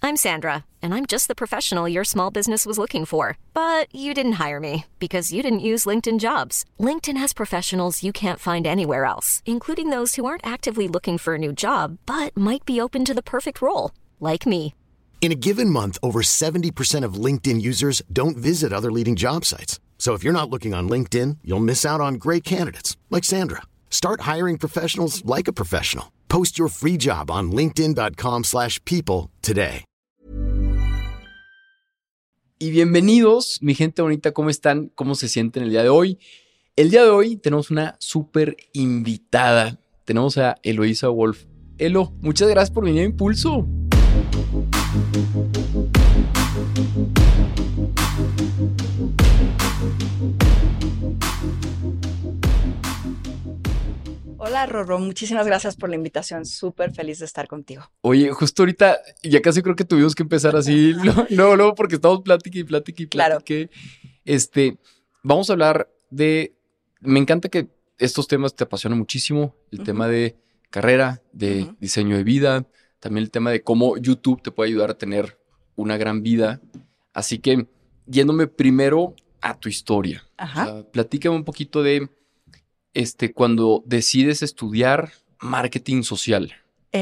I'm Sandra, and I'm just the professional your small business was looking for. But you didn't hire me because you didn't use LinkedIn Jobs. LinkedIn has professionals you can't find anywhere else, including those who aren't actively looking for a new job, but might be open to the perfect role, like me. In a given month, over 70% of LinkedIn users don't visit other leading job sites. So if you're not looking on LinkedIn, you'll miss out on great candidates like Sandra. Start hiring professionals like a professional. Post your free job on linkedin.com/people today. Y bienvenidos, mi gente bonita, ¿cómo están? ¿Cómo se sienten el día de hoy? El día de hoy tenemos una súper invitada. Tenemos a Eloisa Wolf. Elo, muchas gracias por venir a Impulso. Hola, Rorro. Muchísimas gracias por la invitación. Súper feliz de estar contigo. Oye, justo ahorita, ya casi creo que tuvimos que empezar así, luego, porque estamos plática y plática y plática. Claro. Vamos a hablar de... Me encanta que estos temas te apasionan muchísimo. El tema de carrera, de diseño de vida, también el tema de cómo YouTube te puede ayudar a tener una gran vida. Así que, yéndome primero a tu historia. Ajá. O sea, platícame un poquito de... cuando decides estudiar marketing social.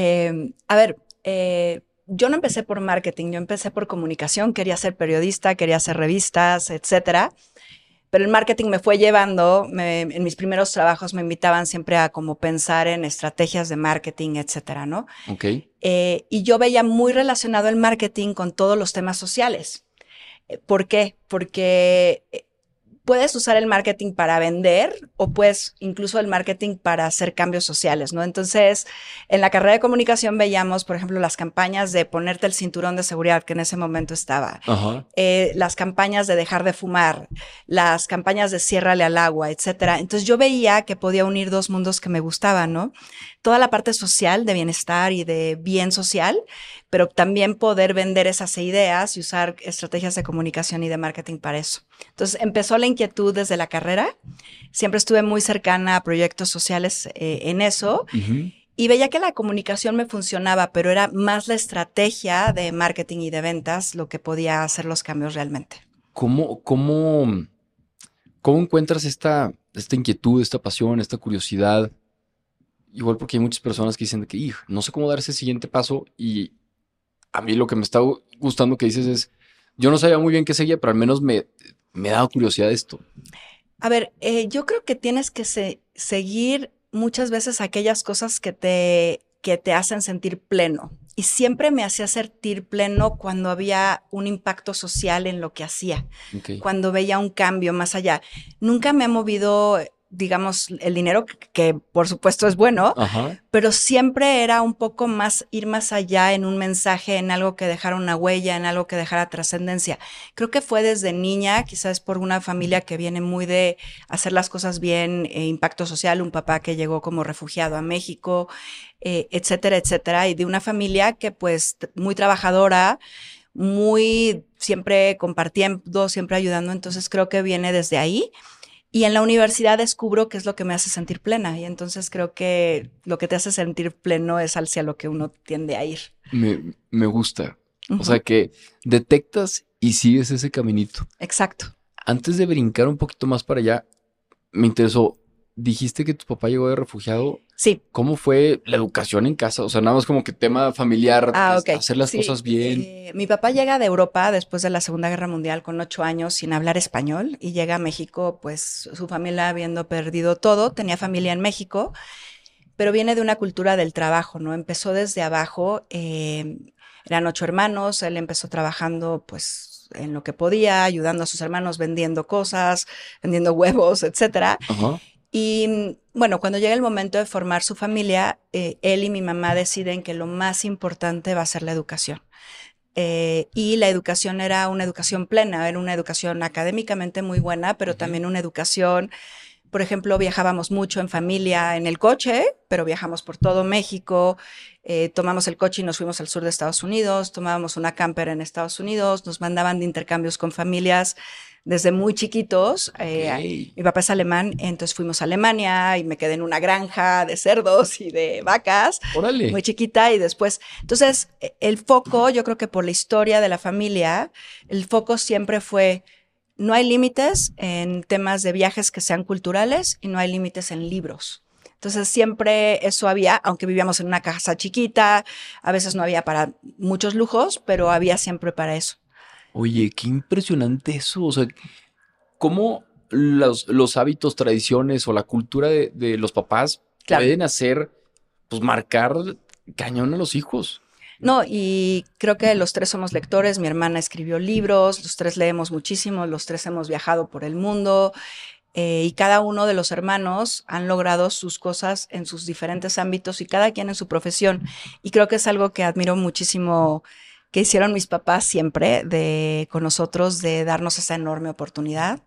Yo no empecé por marketing, yo empecé por comunicación, quería ser periodista, quería hacer revistas, etcétera. Pero el marketing me fue llevando, en mis primeros trabajos me invitaban siempre a como pensar en estrategias de marketing, etcétera, ¿no? Ok. Y yo veía muy relacionado el marketing con todos los temas sociales. ¿Por qué? Porque puedes usar el marketing para vender o puedes incluso el marketing para hacer cambios sociales, ¿no? Entonces, en la carrera de comunicación veíamos, por ejemplo, las campañas de ponerte el cinturón de seguridad que en ese momento estaba, las campañas de dejar de fumar, las campañas de ciérrale al agua, etcétera. Entonces, yo veía que podía unir dos mundos que me gustaban, ¿no? Toda la parte social de bienestar y de bien social, pero también poder vender esas ideas y usar estrategias de comunicación y de marketing para eso. Entonces, empezó la inquietud desde la carrera. Siempre estuve muy cercana a proyectos sociales en eso. Y veía que la comunicación me funcionaba, pero era más la estrategia de marketing y de ventas lo que podía hacer los cambios realmente. ¿Cómo encuentras esta inquietud, esta pasión, esta curiosidad? Igual porque hay muchas personas que dicen que no sé cómo dar ese siguiente paso, y a mí lo que me está gustando que dices es, yo no sabía muy bien qué seguía, pero al menos me ha dado curiosidad esto. A ver, yo creo que tienes que seguir muchas veces aquellas cosas que te hacen sentir pleno. Y siempre me hacía sentir pleno cuando había un impacto social en lo que hacía, cuando veía un cambio más allá. Nunca me ha movido, digamos, el dinero, que por supuesto es bueno, pero siempre era un poco más, ir más allá en un mensaje, en algo que dejara una huella, en algo que dejara trascendencia. Creo que fue desde niña, quizás por una familia que viene muy de hacer las cosas bien, impacto social, un papá que llegó como refugiado a México, etcétera, etcétera, y de una familia que pues muy trabajadora, muy siempre compartiendo, siempre ayudando. Entonces creo que viene desde ahí. Y en la universidad descubro qué es lo que me hace sentir plena. Y entonces creo que lo que te hace sentir pleno es hacia lo que uno tiende a ir. Me gusta. O sea, que detectas y sigues ese caminito. Exacto. Antes de brincar un poquito más para allá, me interesó. Dijiste que tu papá llegó de refugiado. Sí. ¿Cómo fue la educación en casa? O sea, nada más como que tema familiar, okay. Hacer las cosas bien. Mi papá llega de Europa después de la Segunda Guerra Mundial con 8 años sin hablar español y llega a México, pues su familia habiendo perdido todo, tenía familia en México, pero viene de una cultura del trabajo, ¿no? Empezó desde abajo, eran 8 hermanos, él empezó trabajando pues en lo que podía, ayudando a sus hermanos, vendiendo cosas, vendiendo huevos, etcétera. Y bueno, cuando llega el momento de formar su familia, él y mi mamá deciden que lo más importante va a ser la educación. Y la educación era una educación plena, era una educación académicamente muy buena, pero también una educación Por ejemplo, viajábamos mucho en familia en el coche, pero viajamos por todo México. Tomamos el coche y nos fuimos al sur de Estados Unidos. Tomábamos una camper en Estados Unidos. Nos mandaban de intercambios con familias desde muy chiquitos. Okay. Mi papá es alemán, entonces fuimos a Alemania y me quedé en una granja de cerdos y de vacas. Órale. Muy chiquita y después... Entonces, el foco, yo creo que por la historia de la familia, el foco siempre fue... No hay límites en temas de viajes que sean culturales y no hay límites en libros. Entonces siempre eso había, aunque vivíamos en una casa chiquita, a veces no había para muchos lujos, pero había siempre para eso. Oye, qué impresionante eso. O sea, cómo los hábitos, tradiciones o la cultura de los papás pueden hacer, pues marcar cañón a los hijos. No, y creo que los tres somos lectores. Mi hermana escribió libros, los tres leemos muchísimo, los tres hemos viajado por el mundo y cada uno de los hermanos han logrado sus cosas en sus diferentes ámbitos y cada quien en su profesión. Y creo que es algo que admiro muchísimo que hicieron mis papás siempre con nosotros, de darnos esa enorme oportunidad.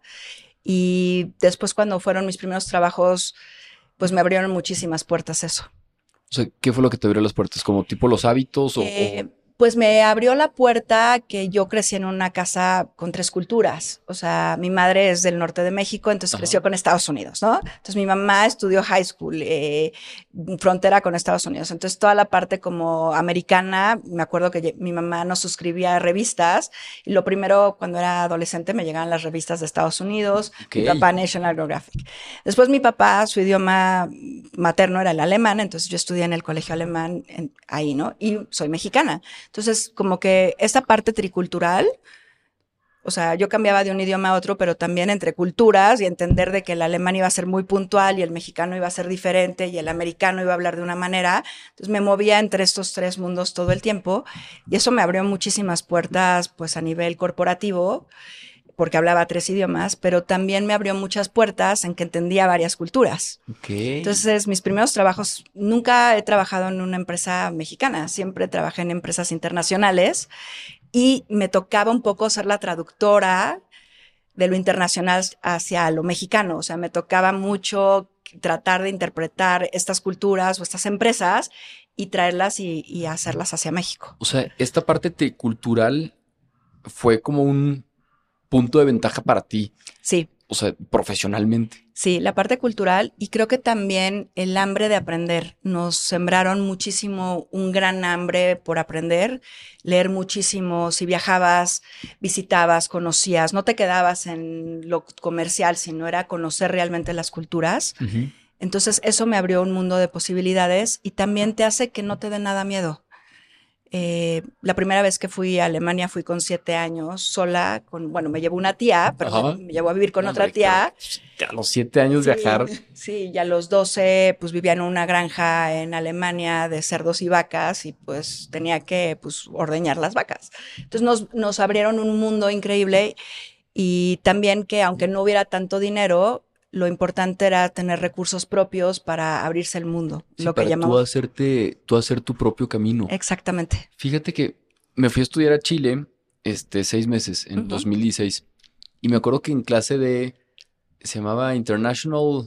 Y después cuando fueron mis primeros trabajos, pues me abrieron muchísimas puertas eso. O sea, ¿qué fue lo que te abrió las puertas? ¿Como tipo los hábitos o...? Pues me abrió la puerta que yo crecí en una casa con 3 culturas. O sea, mi madre es del norte de México, entonces creció con Estados Unidos, ¿no? Entonces mi mamá estudió high school, frontera con Estados Unidos. Entonces toda la parte como americana, me acuerdo que mi mamá nos suscribía a revistas y lo primero cuando era adolescente me llegaban las revistas de Estados Unidos, mi papá National Geographic. Después mi papá, su idioma materno era el alemán, entonces yo estudié en el colegio alemán ahí, ¿no? Y soy mexicana. Entonces, como que esta parte tricultural, o sea, yo cambiaba de un idioma a otro, pero también entre culturas y entender de que el alemán iba a ser muy puntual y el mexicano iba a ser diferente y el americano iba a hablar de una manera. Entonces me movía entre estos 3 mundos todo el tiempo y eso me abrió muchísimas puertas, pues a nivel corporativo, porque hablaba 3 idiomas, pero también me abrió muchas puertas en que entendía varias culturas. Okay. Entonces, mis primeros trabajos, nunca he trabajado en una empresa mexicana, siempre trabajé en empresas internacionales y me tocaba un poco ser la traductora de lo internacional hacia lo mexicano. O sea, me tocaba mucho tratar de interpretar estas culturas o estas empresas y traerlas y hacerlas hacia México. O sea, esta parte cultural fue como un punto de ventaja para ti. Sí. O sea, profesionalmente. Sí, la parte cultural y creo que también el hambre de aprender. Nos sembraron muchísimo un gran hambre por aprender, leer muchísimo. Si viajabas, visitabas, conocías, no te quedabas en lo comercial, sino era conocer realmente las culturas. Uh-huh. Entonces eso me abrió un mundo de posibilidades y también te hace que no te dé nada miedo. La primera vez que fui a Alemania fui con 7 años sola, me llevó una tía, pero me llevó a vivir con otra tía. A los 7 años viajar. Sí, y a los 12 pues vivía en una granja en Alemania de cerdos y vacas y pues tenía que ordeñar las vacas. Entonces nos abrieron un mundo increíble y también que aunque no hubiera tanto dinero, lo importante era tener recursos propios para abrirse el mundo. Sí, lo que para llamamos... tú hacer tu propio camino. Exactamente. Fíjate que me fui a estudiar a Chile 6 meses en 2016 y me acuerdo que en clase se llamaba International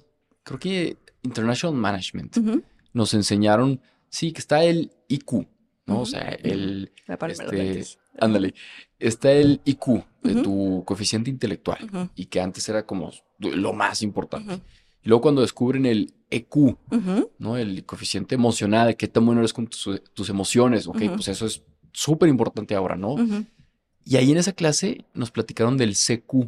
Management. Nos enseñaron, sí, que está el IQ, ¿no? O sea, ándale, está el IQ, tu coeficiente intelectual, y que antes era como lo más importante. Y luego cuando descubren el EQ, ¿no? El coeficiente emocional, de qué tan bueno eres con tus emociones, ok, pues eso es súper importante ahora, ¿no? Y ahí en esa clase nos platicaron del CQ,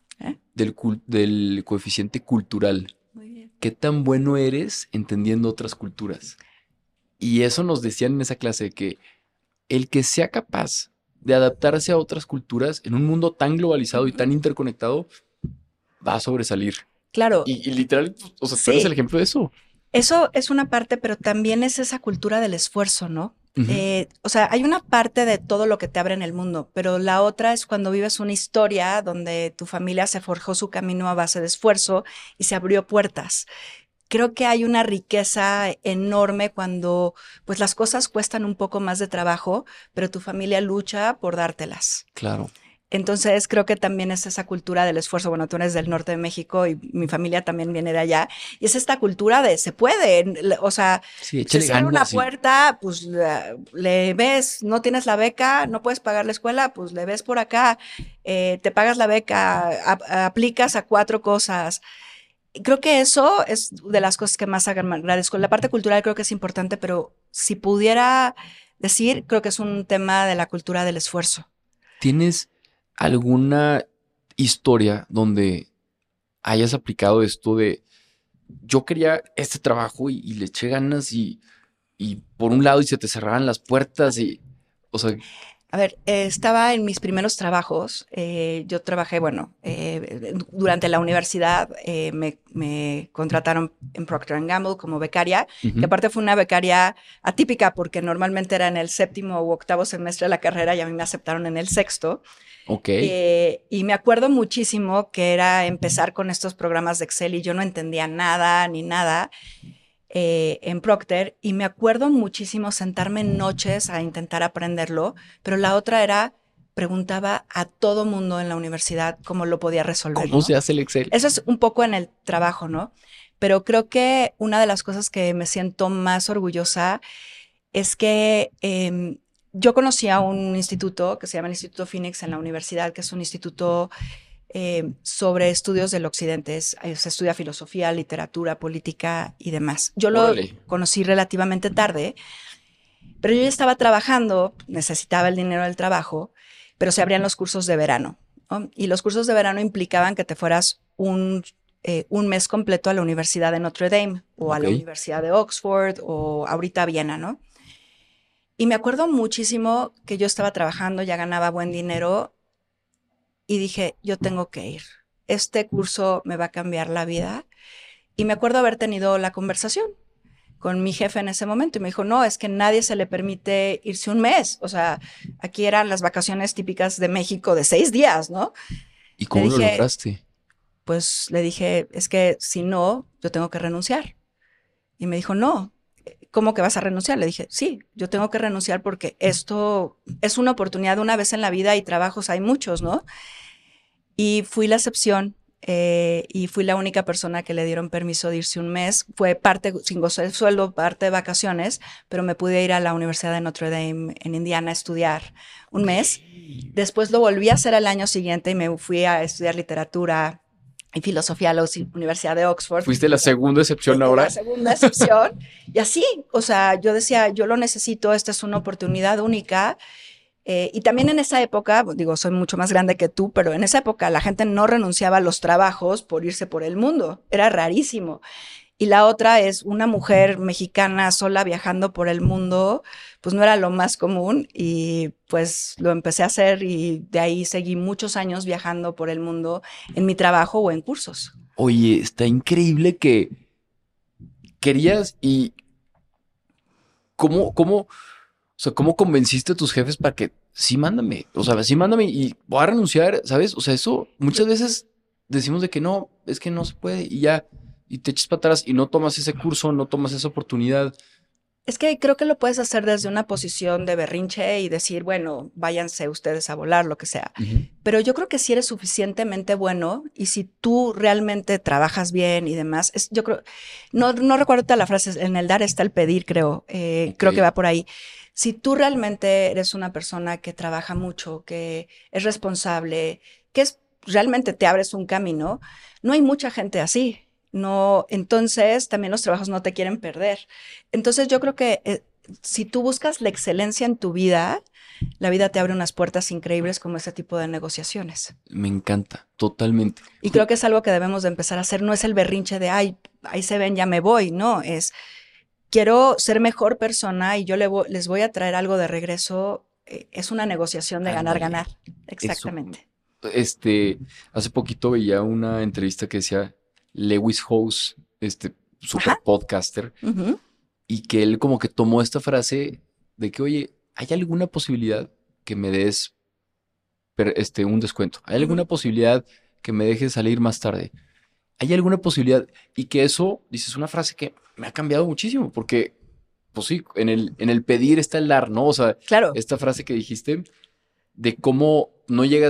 del coeficiente cultural. Muy bien. ¿Qué tan bueno eres entendiendo otras culturas? Y eso nos decían en esa clase, que el que sea capaz de adaptarse a otras culturas en un mundo tan globalizado y tan interconectado va a sobresalir. Claro. Y literal, o sea, tú eres el ejemplo de eso. Eso es una parte, pero también es esa cultura del esfuerzo, ¿no? O sea, hay una parte de todo lo que te abre en el mundo, pero la otra es cuando vives una historia donde tu familia se forjó su camino a base de esfuerzo y se abrió puertas. Creo que hay una riqueza enorme cuando pues las cosas cuestan un poco más de trabajo, pero tu familia lucha por dártelas. Claro. Entonces creo que también es esa cultura del esfuerzo. Bueno, tú eres del norte de México y mi familia también viene de allá. Y es esta cultura de se puede. O sea, Sí, se échale cierra una ganas. puerta, pues le ves, no tienes la beca, no puedes pagar la escuela, pues le ves por acá, te pagas la beca, aplicas a 4 cosas. Creo que eso es de las cosas que más agradezco. La parte cultural creo que es importante, pero si pudiera decir, creo que es un tema de la cultura del esfuerzo. ¿Tienes alguna historia donde hayas aplicado esto de yo quería este trabajo y le eché ganas y por un lado y se te cerraban las puertas y, o sea, A ver, estaba en mis primeros trabajos. Yo trabajé, bueno, durante la universidad me contrataron en Procter & Gamble como becaria, que aparte fue una becaria atípica porque normalmente era en el 7º u 8º semestre de la carrera y a mí me aceptaron en el 6º. ok. Y me acuerdo muchísimo que era empezar con estos programas de Excel y yo no entendía nada ni nada. En Procter, y me acuerdo muchísimo sentarme noches a intentar aprenderlo, pero la otra era, preguntaba a todo mundo en la universidad cómo lo podía resolver. ¿Cómo ¿no? se hace el Excel? Eso es un poco en el trabajo, ¿no? Pero creo que una de las cosas que me siento más orgullosa es que yo conocí a un instituto que se llama el Instituto Phoenix en la universidad, que es un instituto sobre estudios del occidente. Se estudia filosofía, literatura, política y demás. Yo lo conocí relativamente tarde, pero yo ya estaba trabajando, necesitaba el dinero del trabajo, pero se abrían los cursos de verano, ¿no? Y los cursos de verano implicaban que te fueras un mes completo a la Universidad de Notre Dame o a la Universidad de Oxford o ahorita a Viena, ¿no? Y me acuerdo muchísimo que yo estaba trabajando, ya ganaba buen dinero y dije, yo tengo que ir. Este curso me va a cambiar la vida. Y me acuerdo haber tenido la conversación con mi jefe en ese momento y me dijo, no, es que nadie se le permite irse un mes. O sea, aquí eran las vacaciones típicas de México de 6 días, ¿no? ¿Y cómo lo lograste? Pues le dije, es que si no, yo tengo que renunciar. Y me dijo, no, ¿cómo que vas a renunciar? Le dije, sí, yo tengo que renunciar porque esto es una oportunidad una vez en la vida y trabajos hay muchos, ¿no? Y fui la excepción y fui la única persona que le dieron permiso de irse un mes. Fue parte, sin gozo de sueldo, parte de vacaciones, pero me pude ir a la Universidad de Notre Dame en Indiana a estudiar un mes. Después lo volví a hacer al año siguiente y me fui a estudiar literatura y filosofía a la Universidad de Oxford. ¿Fuiste la segunda excepción ahora? La segunda excepción. Y así, o sea, yo decía, yo lo necesito, esta es una oportunidad única. Y también en esa época, digo, soy mucho más grande que tú, pero en esa época la gente no renunciaba a los trabajos por irse por el mundo. Era rarísimo. Y la otra es una mujer mexicana sola viajando por el mundo, pues no era lo más común y pues lo empecé a hacer y de ahí seguí muchos años viajando por el mundo en mi trabajo o en cursos. Oye, está increíble que querías y ¿cómo convenciste a tus jefes para que sí, mándame? O sea, sí, mándame y voy a renunciar, ¿sabes? O sea, eso muchas veces decimos de que no, es que no se puede y ya, y te echas para atrás y no tomas ese curso, no tomas esa oportunidad. Es que creo que lo puedes hacer desde una posición de berrinche y decir, bueno, váyanse ustedes a volar, lo que sea. Pero yo creo que si eres suficientemente bueno y si tú realmente trabajas bien y demás, yo creo, no recuerdo toda la frase, en el dar está el pedir, creo. Creo que va por ahí. Si tú realmente eres una persona que trabaja mucho, que es responsable, realmente te abres un camino, no hay mucha gente así. No, entonces también los trabajos no te quieren perder. Entonces yo creo que si tú buscas la excelencia en tu vida, la vida te abre unas puertas increíbles como ese tipo de negociaciones. Me encanta, totalmente. Y creo que es algo que debemos de empezar a hacer. No es el berrinche de, ay, ahí se ven, ya me voy. No, es, quiero ser mejor persona y yo les voy a traer algo de regreso. Es una negociación de ganar. Exactamente. Eso. Hace poquito veía una entrevista que decía Lewis Howes, super podcaster, y que él como que tomó esta frase de que, oye, ¿hay alguna posibilidad que me des un descuento? ¿Hay alguna posibilidad que me dejes salir más tarde? ¿Hay alguna posibilidad? Y que eso, dices, una frase que me ha cambiado muchísimo, porque, pues sí, en el pedir está el dar, ¿no? O sea, claro. Esta frase que dijiste de cómo no llegas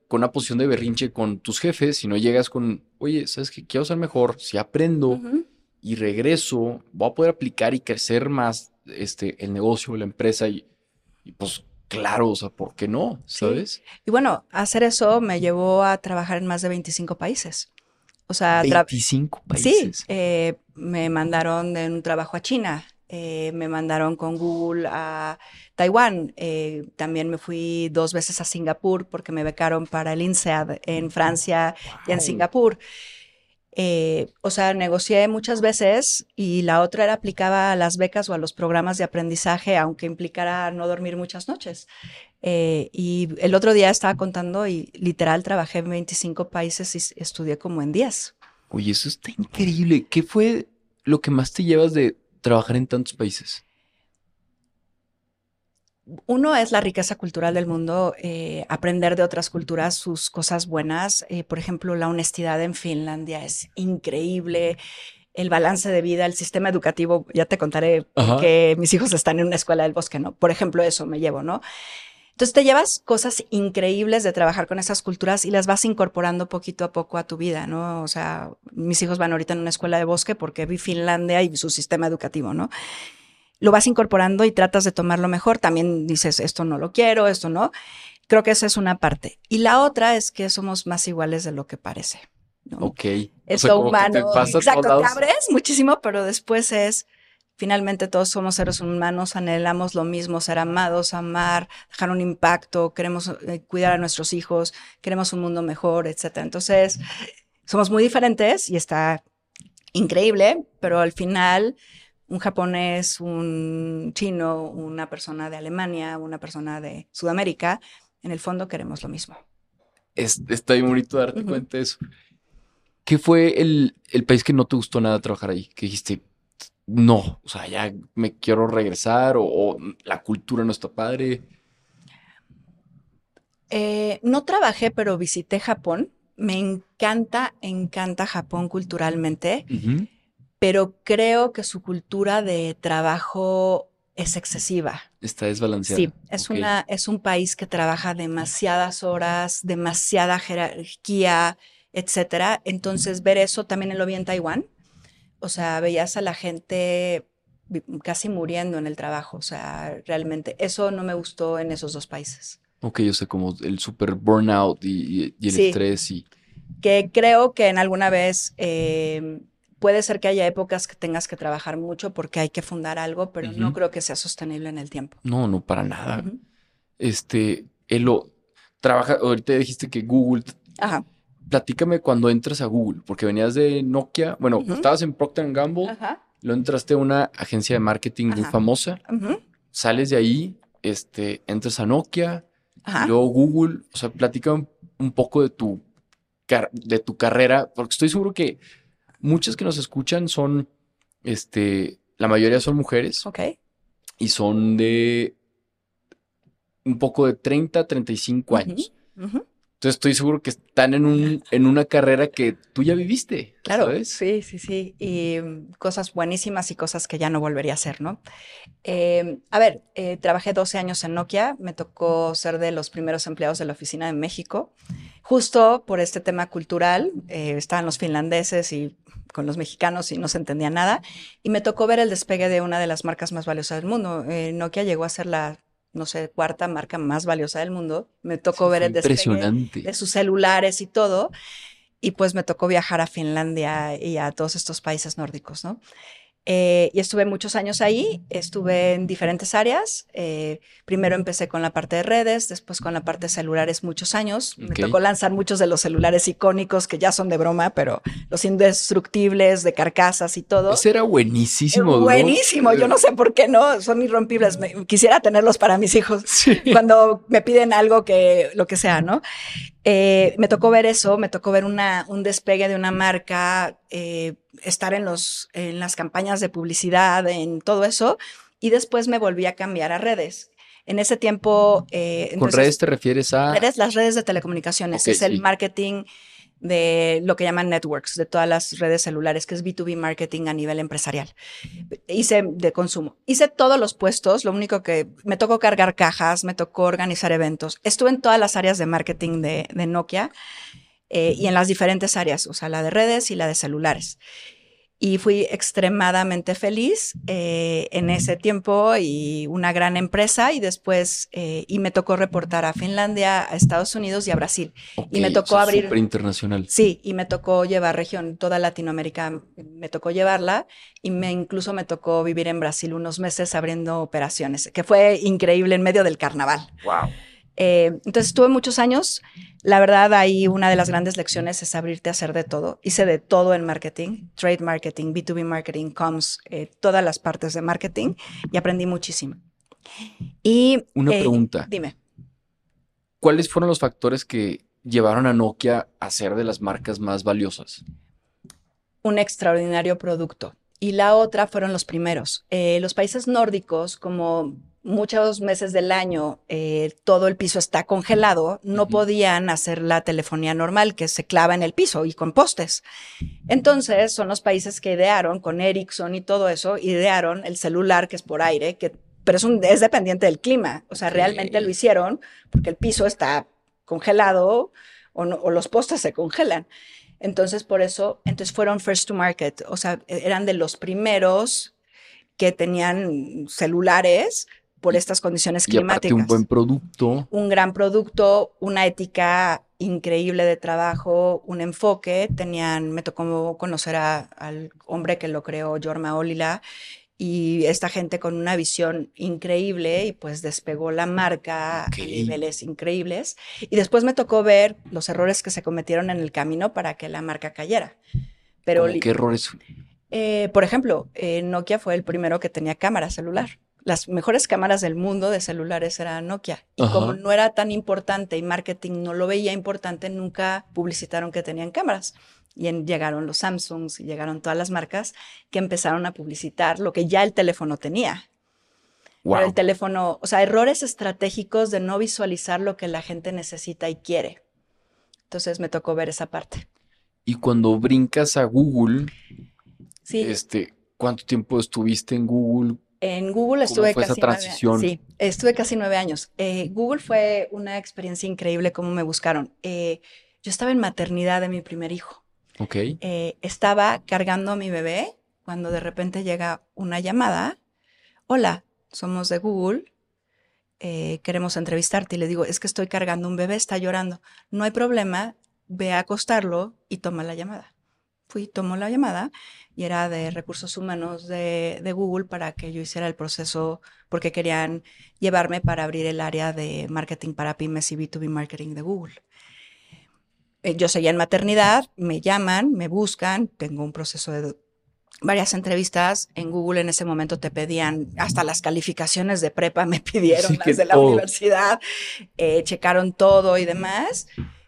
con una posición de berrinche con tus jefes, sino llegas con, oye, ¿sabes qué? Quiero ser mejor, si aprendo y regreso, voy a poder aplicar y crecer más el negocio, la empresa y pues claro, o sea, ¿por qué no? ¿Sabes? Sí. Y bueno, hacer eso me llevó a trabajar en más de 25 países. O sea, 25 países. Sí, me mandaron de un trabajo a China, me mandaron con Google a Taiwán, también me fui 2 veces a Singapur porque me becaron para el INSEAD en Francia y en Singapur. O sea, negocié muchas veces y la otra era aplicaba a las becas o a los programas de aprendizaje, aunque implicara no dormir muchas noches. Y el otro día estaba contando y literal trabajé en 25 países y estudié como en 10. Oye, eso está increíble. ¿Qué fue lo que más te llevas de trabajar en tantos países? Uno es la riqueza cultural del mundo, aprender de otras culturas sus cosas buenas. Por ejemplo, la honestidad en Finlandia es increíble. El balance de vida, el sistema educativo, ya te contaré que mis hijos están en una escuela del bosque, ¿no? Por ejemplo, eso me llevo, ¿no? Entonces te llevas cosas increíbles de trabajar con esas culturas y las vas incorporando poquito a poco a tu vida, ¿no? O sea, mis hijos van ahorita en una escuela de bosque porque vi Finlandia y su sistema educativo, ¿no? Lo vas incorporando y tratas de tomarlo mejor. También dices, esto no lo quiero, esto no. Creo que esa es una parte. Y la otra es que somos más iguales de lo que parece, ¿no? Ok. Es lo humano. Exacto, te abres muchísimo, pero después es, finalmente todos somos seres humanos, anhelamos lo mismo, ser amados, amar, dejar un impacto, queremos cuidar a nuestros hijos, queremos un mundo mejor, etcétera. Entonces, somos muy diferentes y está increíble, pero al final un japonés, un chino, una persona de Alemania, una persona de Sudamérica, en el fondo queremos lo mismo. Está bien bonito darte cuenta de eso. ¿Qué fue el país que no te gustó nada trabajar ahí? Que dijiste, no, o sea, ya me quiero regresar o la cultura no está padre. No trabajé, pero visité Japón. Me encanta Japón culturalmente. Pero creo que su cultura de trabajo es excesiva. Está desbalanceada. Sí, es un país que trabaja demasiadas horas, demasiada jerarquía, etcétera. Entonces, ver eso también lo vi en Taiwán. O sea, veías a la gente casi muriendo en el trabajo. O sea, realmente eso no me gustó en esos 2 países. Ok, yo sé, como el super burnout y el estrés y... Que creo que en alguna vez... puede ser que haya épocas que tengas que trabajar mucho porque hay que fundar algo, pero no creo que sea sostenible en el tiempo. No, para nada. Elo, trabaja, ahorita dijiste que Google. Ajá. Platícame cuando entras a Google, porque venías de Nokia, bueno, estabas en Procter & Gamble, luego entraste a una agencia de marketing muy famosa, sales de ahí, entras a Nokia, y luego Google, o sea, platícame un poco de tu carrera, porque estoy seguro que muchas que nos escuchan son, la mayoría son mujeres. Ok. Y son de un poco de 30 a 35 años. Entonces estoy seguro que están en una carrera que tú ya viviste. Claro, ¿sabes? Sí. Y cosas buenísimas y cosas que ya no volvería a hacer, ¿no? A ver, trabajé 12 años en Nokia. Me tocó ser de los primeros empleados de la oficina de México. Justo por este tema cultural, estaban los finlandeses y con los mexicanos y no se entendía nada. Y me tocó ver el despegue de una de las marcas más valiosas del mundo. Nokia llegó a ser la, no sé, 4ª marca más valiosa del mundo. Me tocó ver el despegue de sus celulares y todo. Y pues me tocó viajar a Finlandia y a todos estos países nórdicos, ¿no? Y estuve muchos años ahí, estuve en diferentes áreas. Primero empecé con la parte de redes, después con la parte de celulares muchos años. Me tocó lanzar muchos de los celulares icónicos que ya son de broma, pero los indestructibles de carcasas y todo. Ese era buenísimo. Buenísimo, yo no sé por qué no, son irrompibles. Quisiera tenerlos para mis hijos cuando me piden algo que, lo que sea, ¿no? Me tocó ver eso, me tocó ver un despegue de una marca, estar en las campañas de publicidad, en todo eso, y después me volví a cambiar a redes. En ese tiempo... ¿Con redes te refieres a...? Las redes de telecomunicaciones, es el marketing de lo que llaman networks, de todas las redes celulares, que es B2B marketing a nivel empresarial. Hice de consumo. Hice todos los puestos, lo único que me tocó cargar cajas, me tocó organizar eventos. Estuve en todas las áreas de marketing de Nokia y en las diferentes áreas, o sea, la de redes y la de celulares. Y fui extremadamente feliz en ese tiempo y una gran empresa y después y me tocó reportar a Finlandia, a Estados Unidos y a Brasil. Okay, y me tocó abrir... Súper internacional. Sí, y me tocó llevar región, toda Latinoamérica me tocó llevarla y incluso me tocó vivir en Brasil unos meses abriendo operaciones, que fue increíble en medio del carnaval. Wow. Entonces estuve muchos años. La verdad, ahí una de las grandes lecciones es abrirte a hacer de todo. Hice de todo en marketing, trade marketing, B2B marketing, comms, todas las partes de marketing y aprendí muchísimo. Y una pregunta. Dime. ¿Cuáles fueron los factores que llevaron a Nokia a ser de las marcas más valiosas? Un extraordinario producto. Y la otra fueron los primeros. Los países nórdicos, como muchos meses del año todo el piso está congelado, no podían hacer la telefonía normal que se clava en el piso y con postes. Entonces son los países que idearon, con Ericsson y todo eso, idearon el celular que es por aire, pero es dependiente del clima. O sea, realmente lo hicieron porque el piso está congelado o los postes se congelan. Entonces, por eso, fueron first to market. O sea, eran de los primeros que tenían celulares por estas condiciones climáticas. Y aparte un buen producto. Un gran producto, una ética increíble de trabajo, un enfoque. Me tocó conocer al hombre que lo creó, Jorma Ollila, y esta gente con una visión increíble y pues despegó la marca a niveles increíbles. Y después me tocó ver los errores que se cometieron en el camino para que la marca cayera. Pero ¿Qué errores? Por ejemplo, Nokia fue el primero que tenía cámara celular. Las mejores cámaras del mundo de celulares era Nokia. Y como no era tan importante y marketing no lo veía importante, nunca publicitaron que tenían cámaras. Y llegaron los Samsungs y llegaron todas las marcas que empezaron a publicitar lo que ya el teléfono tenía. Wow. Pero el teléfono, o sea, errores estratégicos de no visualizar lo que la gente necesita y quiere. Entonces me tocó ver esa parte. Y cuando brincas a Google, sí. ¿Cuánto tiempo estuviste en Google? En Google estuve casi 9 años. Sí, estuve casi 9 años. Google fue una experiencia increíble cómo me buscaron. Yo estaba en maternidad de mi primer hijo. Ok. Estaba cargando a mi bebé cuando de repente llega una llamada. Hola, somos de Google. Queremos entrevistarte. Y le digo, es que estoy cargando un bebé, está llorando. No hay problema, ve a acostarlo y toma la llamada. Tomó la llamada y era de recursos humanos de Google para que yo hiciera el proceso porque querían llevarme para abrir el área de marketing para pymes y B2B marketing de Google. Yo seguía en maternidad, me llaman, me buscan, tengo un proceso de varias entrevistas. En Google en ese momento te pedían hasta las calificaciones de prepa, me pidieron las de la universidad, checaron todo y demás.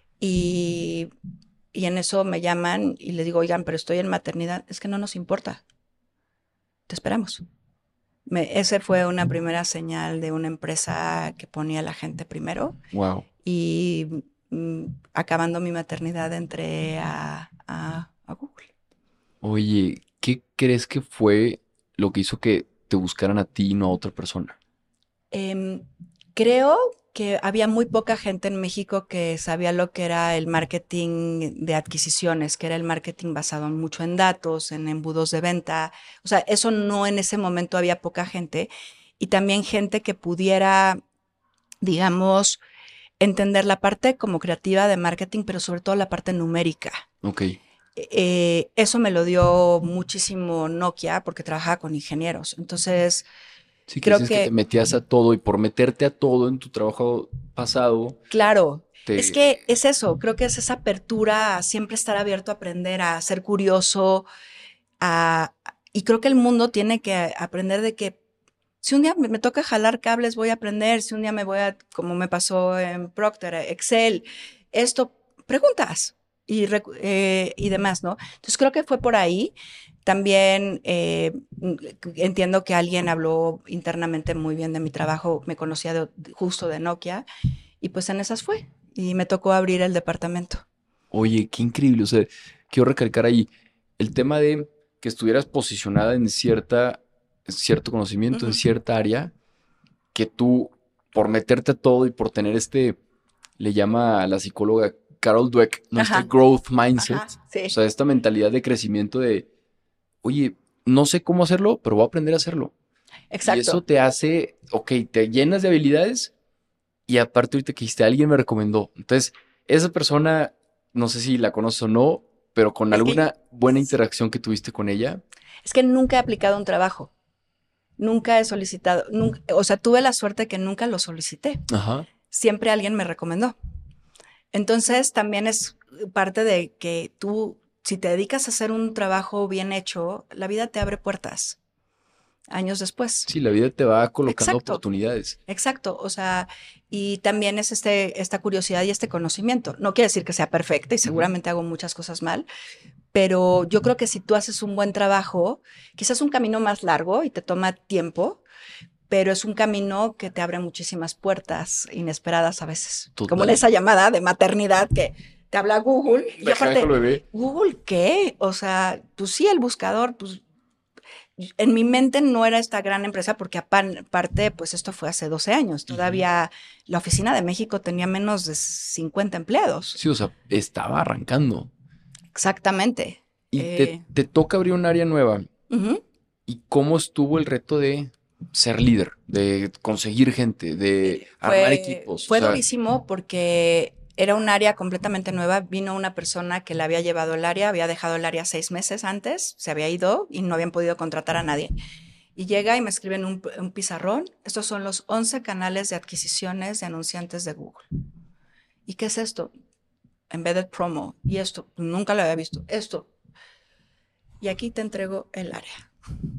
Y en eso me llaman y les digo, oigan, pero estoy en maternidad. Es que no nos importa. Te esperamos. Esa fue una primera señal de una empresa que ponía a la gente primero. Wow. Y acabando mi maternidad entré a Google. Oye, ¿qué crees que fue lo que hizo que te buscaran a ti y no a otra persona? Creo que había muy poca gente en México que sabía lo que era el marketing de adquisiciones, que era el marketing basado mucho en datos, en embudos de venta. O sea, eso no, en ese momento había poca gente. Y también gente que pudiera, digamos, entender la parte como creativa de marketing, pero sobre todo la parte numérica. Ok. Eso me lo dio muchísimo Nokia porque trabajaba con ingenieros. Entonces, sí, creo que te metías a todo y por meterte a todo en tu trabajo pasado. Claro. Es que es eso. Creo que es esa apertura a siempre estar abierto a aprender, a ser curioso. Y creo que el mundo tiene que aprender de que si un día me toca jalar cables, voy a aprender. Si un día me voy como me pasó en Procter, Excel, preguntas y demás, ¿no? Entonces creo que fue por ahí. También entiendo que alguien habló internamente muy bien de mi trabajo, me conocía justo de Nokia, y pues en esas fue. Y me tocó abrir el departamento. Oye, qué increíble. O sea, quiero recalcar ahí el tema de que estuvieras posicionada en cierto conocimiento, en cierta área, que tú, por meterte a todo y por tener le llama a la psicóloga Carol Dweck, ¿no? Este growth mindset. Sí. O sea, esta mentalidad de crecimiento de, oye, no sé cómo hacerlo, pero voy a aprender a hacerlo. Exacto. Y eso te hace, te llenas de habilidades y aparte ahorita que dijiste, alguien me recomendó. Entonces, esa persona, no sé si la conoces o no, pero con alguna buena interacción que tuviste con ella. Es que nunca he aplicado un trabajo. Nunca he solicitado, o sea, tuve la suerte que nunca lo solicité. Ajá. Siempre alguien me recomendó. Entonces, también es parte de que tú, si te dedicas a hacer un trabajo bien hecho, la vida te abre puertas años después. Sí, la vida te va colocando oportunidades. Exacto, o sea, y también es esta curiosidad y este conocimiento. No quiere decir que sea perfecta y seguramente hago muchas cosas mal, pero yo creo que si tú haces un buen trabajo, quizás un camino más largo y te toma tiempo, pero es un camino que te abre muchísimas puertas inesperadas a veces. Total. Como esa llamada de maternidad que te habla Google. Y aparte, ¿Google qué? O sea, pues sí, el buscador, pues en mi mente no era esta gran empresa porque aparte, pues esto fue hace 12 años. Todavía la oficina de México tenía menos de 50 empleados. Sí, o sea, estaba arrancando. Exactamente. Y te toca abrir un área nueva. ¿Y cómo estuvo el reto de ser líder, de conseguir gente, de armar equipos? Fue durísimo porque era un área completamente nueva. Vino una persona que le había llevado el área, había dejado el área 6 meses antes, se había ido y no habían podido contratar a nadie. Y llega y me escribe en un pizarrón, estos son los 11 canales de adquisiciones de anunciantes de Google. ¿Y qué es esto? Embedded Promo. Y esto, nunca lo había visto. Esto. Y aquí te entrego el área.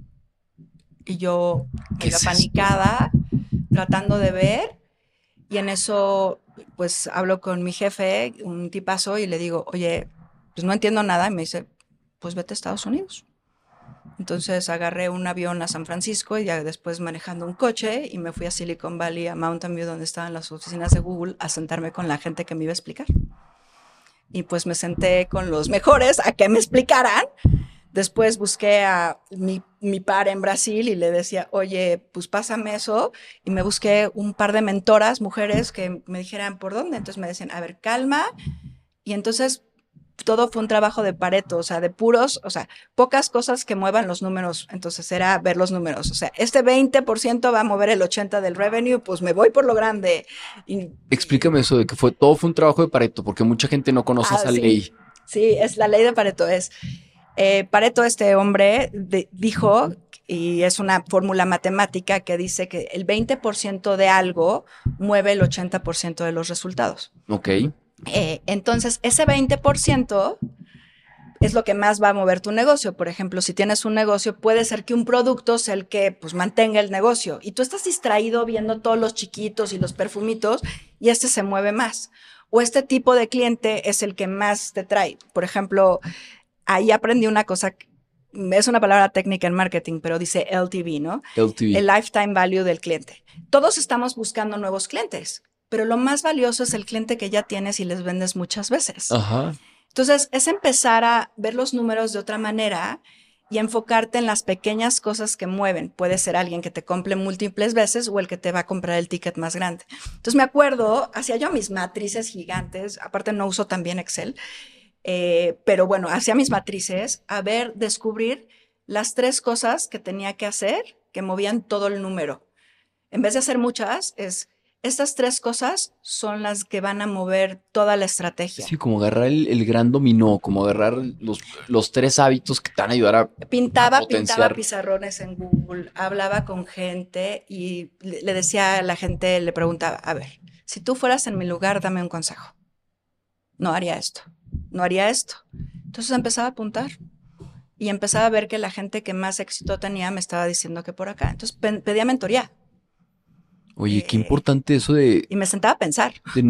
Y yo, medio apanicada, tratando de ver, y en eso, pues, hablo con mi jefe, un tipazo, y le digo, oye, pues no entiendo nada, y me dice, pues vete a Estados Unidos. Entonces agarré un avión a San Francisco, y ya después manejando un coche, y me fui a Silicon Valley, a Mountain View, donde estaban las oficinas de Google, a sentarme con la gente que me iba a explicar. Y pues me senté con los mejores a que me explicaran. Después busqué a mi par en Brasil y le decía, oye, pues pásame eso. Y me busqué un par de mentoras, mujeres, que me dijeran por dónde. Entonces me decían, a ver, calma. Y entonces todo fue un trabajo de Pareto, o sea, de puros, o sea, pocas cosas que muevan los números. Entonces era ver los números. O sea, este 20% va a mover el 80% del revenue, pues me voy por lo grande. Explícame eso de que todo fue un trabajo de Pareto, porque mucha gente no conoce esa ley. Sí, es la ley de Pareto, Pareto, este hombre, dijo, y es una fórmula matemática que dice que el 20% de algo mueve el 80% de los resultados. Ok. Entonces, ese 20% es lo que más va a mover tu negocio. Por ejemplo, si tienes un negocio, puede ser que un producto sea el que pues, mantenga el negocio. Y tú estás distraído viendo todos los chiquitos y los perfumitos y este se mueve más. O este tipo de cliente es el que más te trae. Por ejemplo, ahí aprendí una cosa, es una palabra técnica en marketing, pero dice LTV, ¿no? LTV. El lifetime value del cliente. Todos estamos buscando nuevos clientes, pero lo más valioso es el cliente que ya tienes y les vendes muchas veces. Ajá. Entonces, es empezar a ver los números de otra manera y enfocarte en las pequeñas cosas que mueven. Puede ser alguien que te compre múltiples veces o el que te va a comprar el ticket más grande. Entonces, me acuerdo, hacía yo mis matrices gigantes, aparte no uso tan bien Excel, pero bueno, hacía mis matrices a ver, descubrir las 3 cosas que tenía que hacer que movían todo el número. En vez de hacer muchas, estas 3 cosas son las que van a mover toda la estrategia. Sí, como agarrar el gran dominó, como agarrar los 3 hábitos que te van a ayudar a Pintaba pizarrones en Google, hablaba con gente y le decía a la gente, le preguntaba, a ver, si tú fueras en mi lugar, dame un consejo. No haría esto. No haría esto. Entonces empezaba a apuntar y empezaba a ver que la gente que más éxito tenía me estaba diciendo que por acá. Entonces pedía mentoría. Oye, qué importante eso de... Y me sentaba a pensar. De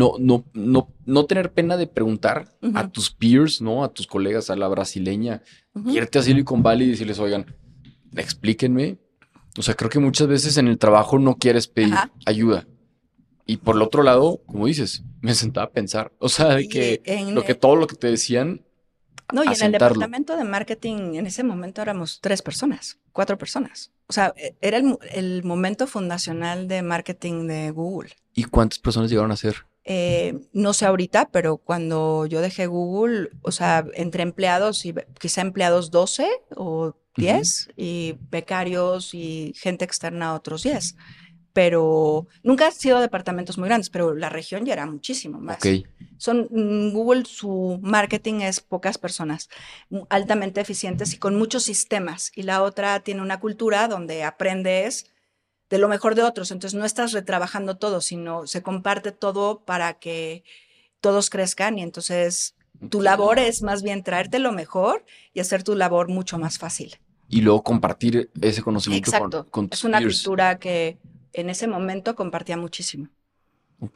no tener pena de preguntar a tus peers, ¿no? A tus colegas, a la brasileña. Irte a Silicon Valley y decirles, oigan, explíquenme. O sea, creo que muchas veces en el trabajo no quieres pedir ayuda. Y por el otro lado, como dices, me sentaba a pensar. O sea, de Y que en, todo lo que te decían, no, y en el asentarlo. departamento de marketing en ese momento éramos 3 personas, 4 personas. O sea, era el momento fundacional de marketing de Google. ¿Y cuántas personas llegaron a ser? No sé ahorita, pero cuando yo dejé Google, o sea, entre empleados y quizá empleados 12 o 10 y becarios y gente externa otros 10. Pero nunca han sido departamentos muy grandes, pero la región ya era muchísimo más. Ok. Google, su marketing es pocas personas, altamente eficientes y con muchos sistemas. Y la otra tiene una cultura donde aprendes de lo mejor de otros. Entonces no estás retrabajando todo, sino se comparte todo para que todos crezcan. Y entonces tu labor es más bien traerte lo mejor y hacer tu labor mucho más fácil. Y luego compartir ese conocimiento con tus Es una peers. cultura que en ese momento compartía muchísimo. Ok.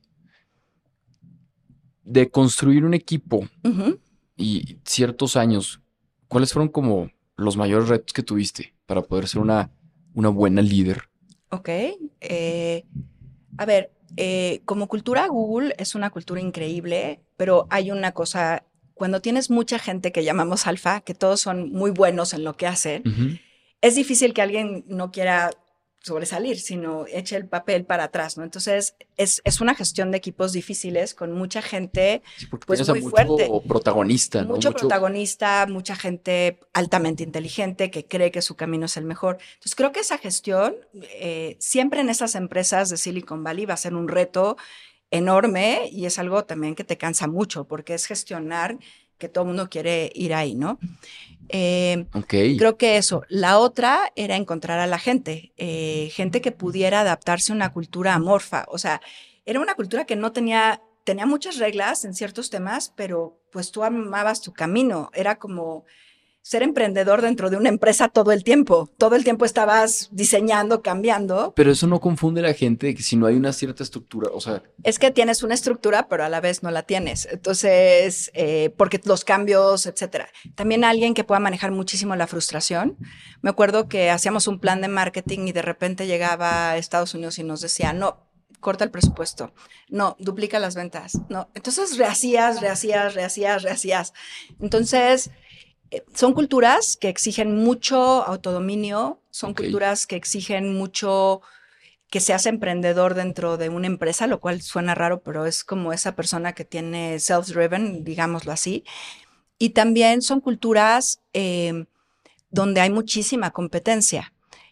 De construir un equipo Uh-huh. y ciertos años, ¿cuáles fueron como los mayores retos que tuviste para poder ser una buena líder? Ok. A ver, como cultura, Google es una cultura increíble, pero hay una cosa, cuando tienes mucha gente que llamamos alfa, que todos son muy buenos en lo que hacen, es difícil que alguien no quiera sobresalir, sino eche el papel para atrás, ¿no? Entonces, es una gestión de equipos difíciles con mucha gente, Sí, porque pues, tienes a muy mucho fuerte. protagonista, ¿no? Mucho protagonista, mucha gente altamente inteligente que cree que su camino es el mejor. Entonces, creo que esa gestión, siempre en esas empresas de Silicon Valley va a ser un reto enorme y es algo también que te cansa mucho porque es gestionar que todo el mundo quiere ir ahí, ¿no? Ok. Creo que eso. La otra era encontrar a la gente, gente que pudiera adaptarse a una cultura amorfa. O sea, era una cultura que no tenía muchas reglas en ciertos temas, pero pues tú amabas tu camino. Era como ser emprendedor dentro de una empresa todo el tiempo. Todo el tiempo estabas diseñando, cambiando. Pero eso no confunde a la gente que si no hay una cierta estructura, o sea, Es que tienes una estructura, pero a la vez no la tienes. Entonces, porque los cambios, etcétera. También alguien que pueda manejar muchísimo la frustración. Me acuerdo que hacíamos un plan de marketing y de repente llegaba a Estados Unidos y nos decía, no, corta el presupuesto, no, duplica las ventas, no. Entonces, rehacías. Entonces, son culturas que exigen mucho autodominio, son culturas que exigen mucho que seas emprendedor dentro de una empresa, lo cual suena raro, pero es como esa persona que tiene self-driven, digámoslo así. Y también son culturas donde hay muchísima competencia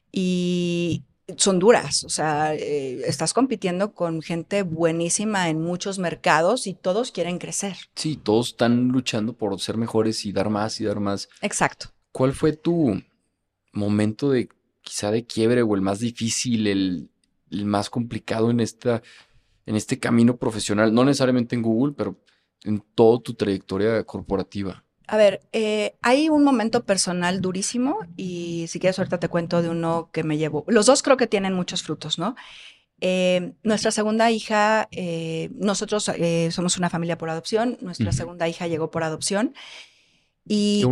y son duras, o sea, estás compitiendo con gente buenísima en muchos mercados y todos quieren crecer. sí, todos están luchando por ser mejores y dar más y dar más. Exacto. ¿Cuál fue tu momento de quizá de quiebre o el más difícil, el más complicado en este camino profesional? No necesariamente en Google, pero en toda tu trayectoria corporativa. A ver, hay un momento personal durísimo y si quieres ahorita te cuento de uno que me llevó. Los dos creo que tienen muchos frutos, ¿no? Nuestra segunda hija, nosotros somos una familia por adopción, nuestra segunda hija llegó por adopción y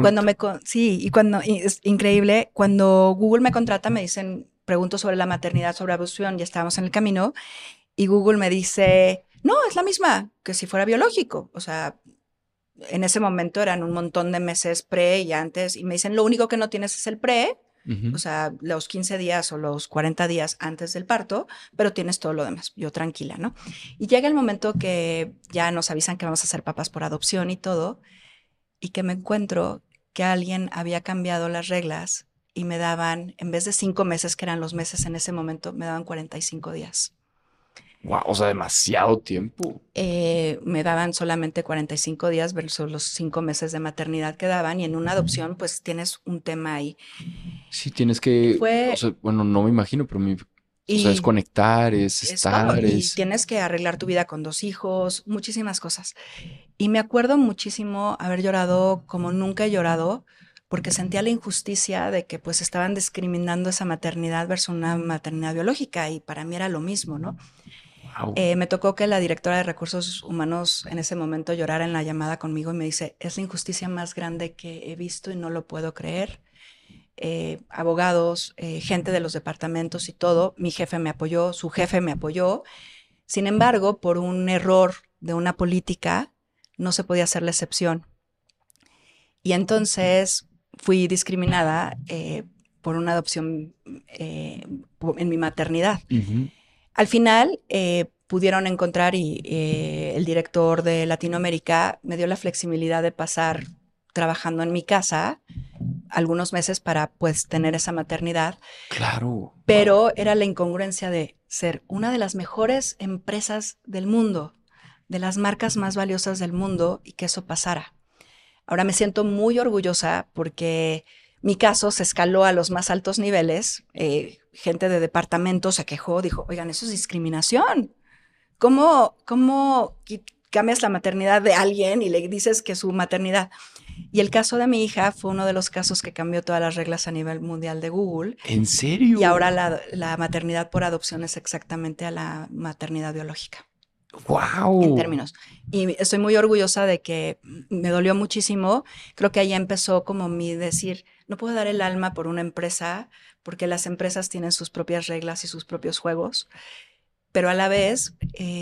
y es increíble, cuando Google me contrata me dicen, pregunto sobre la maternidad, sobre adopción, ya estábamos en el camino y Google me dice, no, es la misma que si fuera biológico, o sea, en ese momento eran un montón de meses pre y antes, y me dicen, lo único que no tienes es el pre, o sea, los 15 días o los 40 días antes del parto, pero tienes todo lo demás. Yo tranquila, ¿no? Y llega el momento que ya nos avisan que vamos a ser papás por adopción y todo, y que me encuentro que alguien había cambiado las reglas y me daban, en vez de 5 meses, que eran los meses en ese momento, me daban 45 días. Wow, o sea, demasiado tiempo. Me daban solamente 45 días versus los 5 meses de maternidad que daban y en una adopción pues tienes un tema ahí. Sí, tienes que, o sea, bueno, no me imagino, pero o sea, es conectar, es estar, y tienes que arreglar tu vida con 2 hijos, muchísimas cosas. Y me acuerdo muchísimo haber llorado como nunca he llorado porque sentía la injusticia de que pues estaban discriminando esa maternidad versus una maternidad biológica y para mí era lo mismo, ¿no? Wow. Me tocó que la directora de recursos humanos en ese momento llorara en la llamada conmigo y me dice, es la injusticia más grande que he visto y no lo puedo creer. Abogados, gente de los departamentos y todo, mi jefe me apoyó, su jefe me apoyó. Sin embargo, por un error de una política, no se podía hacer la excepción. Y entonces fui discriminada por una adopción en mi maternidad. Uh-huh. Al final pudieron encontrar y el director de Latinoamérica me dio la flexibilidad de pasar trabajando en mi casa algunos meses para pues tener esa maternidad. Claro. Pero era la incongruencia de ser una de las mejores empresas del mundo, de las marcas más valiosas del mundo y que eso pasara. Ahora me siento muy orgullosa porque mi caso se escaló a los más altos niveles. Gente de departamento se quejó, dijo, oigan, eso es discriminación. ¿Cómo cambias la maternidad de alguien y le dices que su maternidad? Y el caso de mi hija fue uno de los casos que cambió todas las reglas a nivel mundial de Google. ¿En serio? Y ahora la maternidad por adopción es exactamente a la maternidad biológica. ¡Wow! En términos. Y estoy muy orgullosa de que me dolió muchísimo. Creo que ahí empezó como mi decir, no puedo dar el alma por una empresa, porque las empresas tienen sus propias reglas y sus propios juegos. Pero a la vez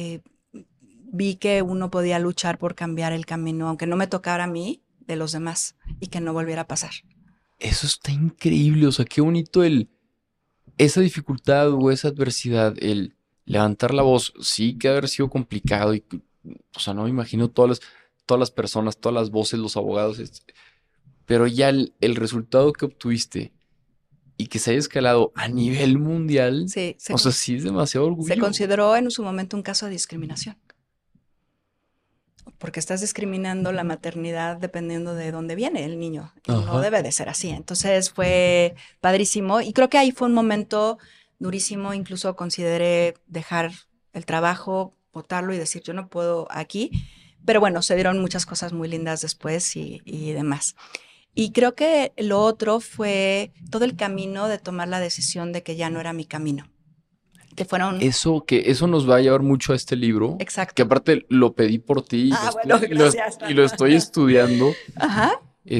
vi que uno podía luchar por cambiar el camino, aunque no me tocara a mí, de los demás, y que no volviera a pasar. Eso está increíble. O sea, qué bonito esa dificultad o esa adversidad, el levantar la voz, sí que ha de haber sido complicado y, o sea, no me imagino todas las personas, todas las voces, los abogados, pero ya el resultado que obtuviste y que se haya escalado a nivel mundial, Sí, o sea, sí es demasiado orgullo. Se consideró en su momento un caso de discriminación. Porque estás discriminando la maternidad dependiendo de dónde viene el niño. Y no debe de ser así. Entonces fue padrísimo. Y creo que ahí fue un momento durísimo. Incluso consideré dejar el trabajo, botarlo y decir, yo no puedo aquí. Pero bueno, se dieron muchas cosas muy lindas después y demás. Y creo que lo otro fue todo el camino de tomar la decisión de que ya no era mi camino. Que fueron... Eso nos va a llevar mucho a este libro. Exacto. Que aparte lo pedí por ti y lo estoy estudiando. Ajá.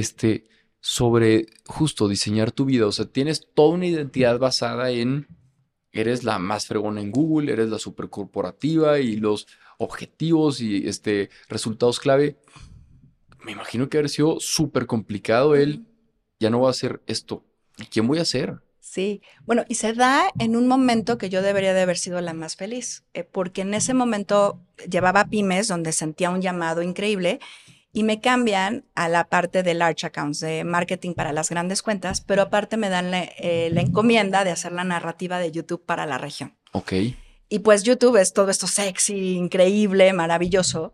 Sobre justo diseñar tu vida. O sea, tienes toda una identidad basada en eres la más fregona en Google, eres la supercorporativa y los objetivos y resultados clave. Me imagino que haber sido súper complicado ya no voy a hacer esto. ¿Y quién voy a ser? Sí, bueno, y se da en un momento que yo debería de haber sido la más feliz, porque en ese momento llevaba pymes donde sentía un llamado increíble y me cambian a la parte de large accounts, de marketing para las grandes cuentas, pero aparte me dan la encomienda de hacer la narrativa de YouTube para la región. Ok. Y pues YouTube es todo esto sexy, increíble, maravilloso.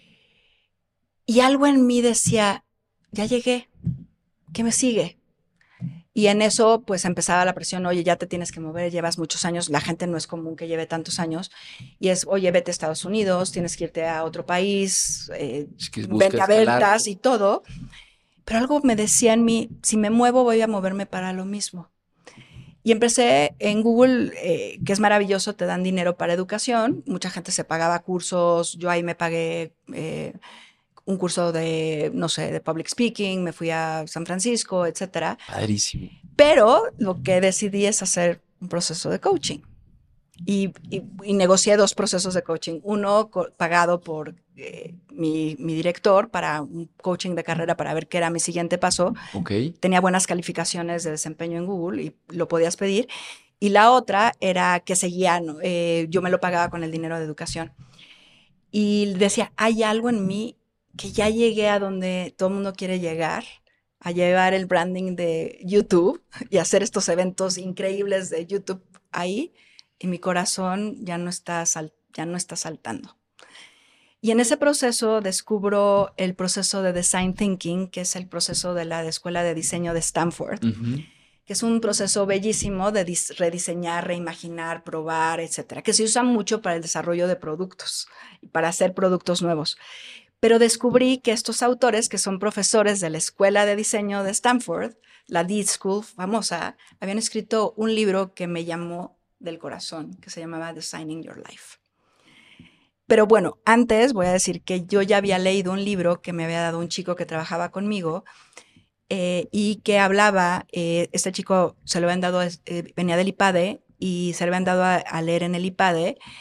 Y algo en mí decía, ya llegué, ¿qué me sigue? Y en eso, pues, empezaba la presión, oye, ya te tienes que mover, llevas muchos años, la gente no es común que lleve tantos años, y es, oye, vete a Estados Unidos, tienes que irte a otro país, vente a ventas y todo. Pero algo me decía en mí, si me muevo, voy a moverme para lo mismo. Y empecé en Google, que es maravilloso, te dan dinero para educación, mucha gente se pagaba cursos, yo ahí me pagué... un curso de, no sé, de public speaking, me fui a San Francisco, etcétera. Padrísimo. Pero lo que decidí es hacer un proceso de coaching. Y negocié 2 procesos de coaching. Uno pagado por mi director para un coaching de carrera para ver qué era mi siguiente paso. Okay. Tenía buenas calificaciones de desempeño en Google y lo podías pedir. Y la otra era que seguía, yo me lo pagaba con el dinero de educación. Y decía, hay algo en mí que ya llegué a donde todo el mundo quiere llegar, a llevar el branding de YouTube y hacer estos eventos increíbles de YouTube ahí, y mi corazón ya no está saltando. Y en ese proceso descubro el proceso de Design Thinking, que es el proceso de la Escuela de Diseño de Stanford, que es un proceso bellísimo de rediseñar, reimaginar, probar, etcétera, que se usa mucho para el desarrollo de productos y para hacer productos nuevos. Pero descubrí que estos autores, que son profesores de la Escuela de Diseño de Stanford, la D School famosa, habían escrito un libro que me llamó del corazón, que se llamaba Designing Your Life. Pero bueno, antes voy a decir que yo ya había leído un libro que me había dado un chico que trabajaba conmigo y que hablaba, este chico se lo habían dado, venía del IPADE y se lo habían dado a leer en el IPADE,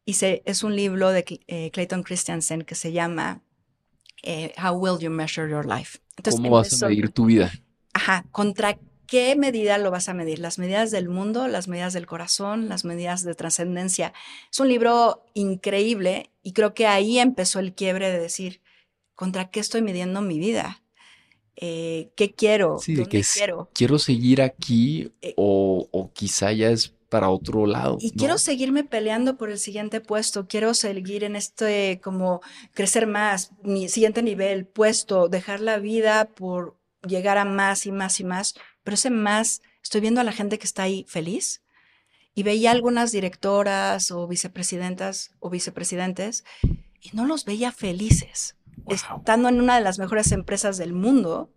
Es un libro de Clayton Christensen que se llama How Will You Measure Your Life? Entonces, ¿cómo vas a medir tu vida? Ajá, ¿contra qué medida lo vas a medir? ¿Las medidas del mundo, las medidas del corazón, las medidas de trascendencia? Es un libro increíble y creo que ahí empezó el quiebre de decir, ¿contra qué estoy midiendo mi vida? ¿Qué quiero? Sí, de ¿Dónde que quiero? quiero seguir aquí o quizá ya es para otro lado. Y ¿no? quiero seguirme peleando por el siguiente puesto, quiero seguir en como crecer más, mi siguiente nivel, puesto, dejar la vida por llegar a más y más y más, pero ese más, estoy viendo a la gente que está ahí feliz y veía algunas directoras o vicepresidentas o vicepresidentes y no los veía felices, estando en una de las mejores empresas del mundo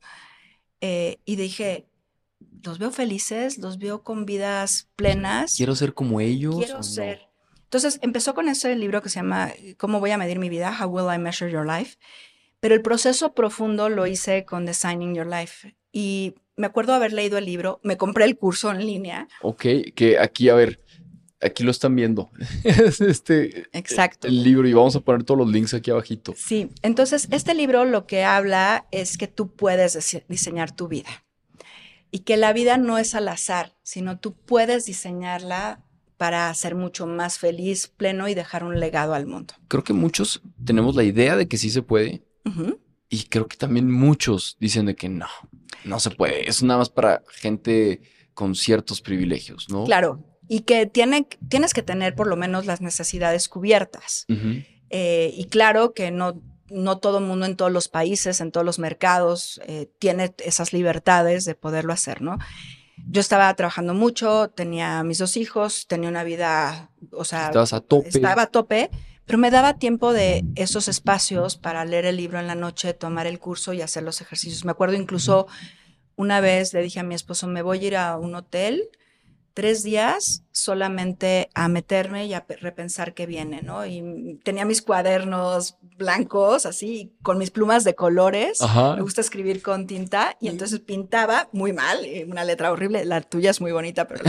y dije, los veo felices, los veo con vidas plenas. ¿Quiero ser como ellos? Quiero ser. No? Entonces empezó con ese libro que se llama ¿Cómo voy a medir mi vida? How will I measure your life? Pero el proceso profundo lo hice con Designing Your Life. Y me acuerdo haber leído el libro, me compré el curso en línea. Ok, que aquí, a ver, aquí lo están viendo. Es Exacto. El libro y vamos a poner todos los links aquí abajito. Sí, entonces este libro lo que habla es que tú puedes diseñar tu vida. Y que la vida no es al azar, sino tú puedes diseñarla para ser mucho más feliz, pleno y dejar un legado al mundo. Creo que muchos tenemos la idea de que sí se puede. Y creo que también muchos dicen de que no se puede. Es nada más para gente con ciertos privilegios, ¿no? Claro, y que tienes que tener por lo menos las necesidades cubiertas. Y claro que no todo mundo en todos los países, en todos los mercados, tiene esas libertades de poderlo hacer, ¿no? Yo estaba trabajando mucho, tenía mis 2 hijos, tenía una vida, o sea... Estabas a tope. Estaba a tope, pero me daba tiempo de esos espacios para leer el libro en la noche, tomar el curso y hacer los ejercicios. Me acuerdo incluso una vez le dije a mi esposo, me voy a ir a un hotel 3 días solamente a meterme y a repensar qué viene, ¿no? Y tenía mis cuadernos blancos, así, con mis plumas de colores. Ajá. Me gusta escribir con tinta y entonces pintaba muy mal, una letra horrible. La tuya es muy bonita, pero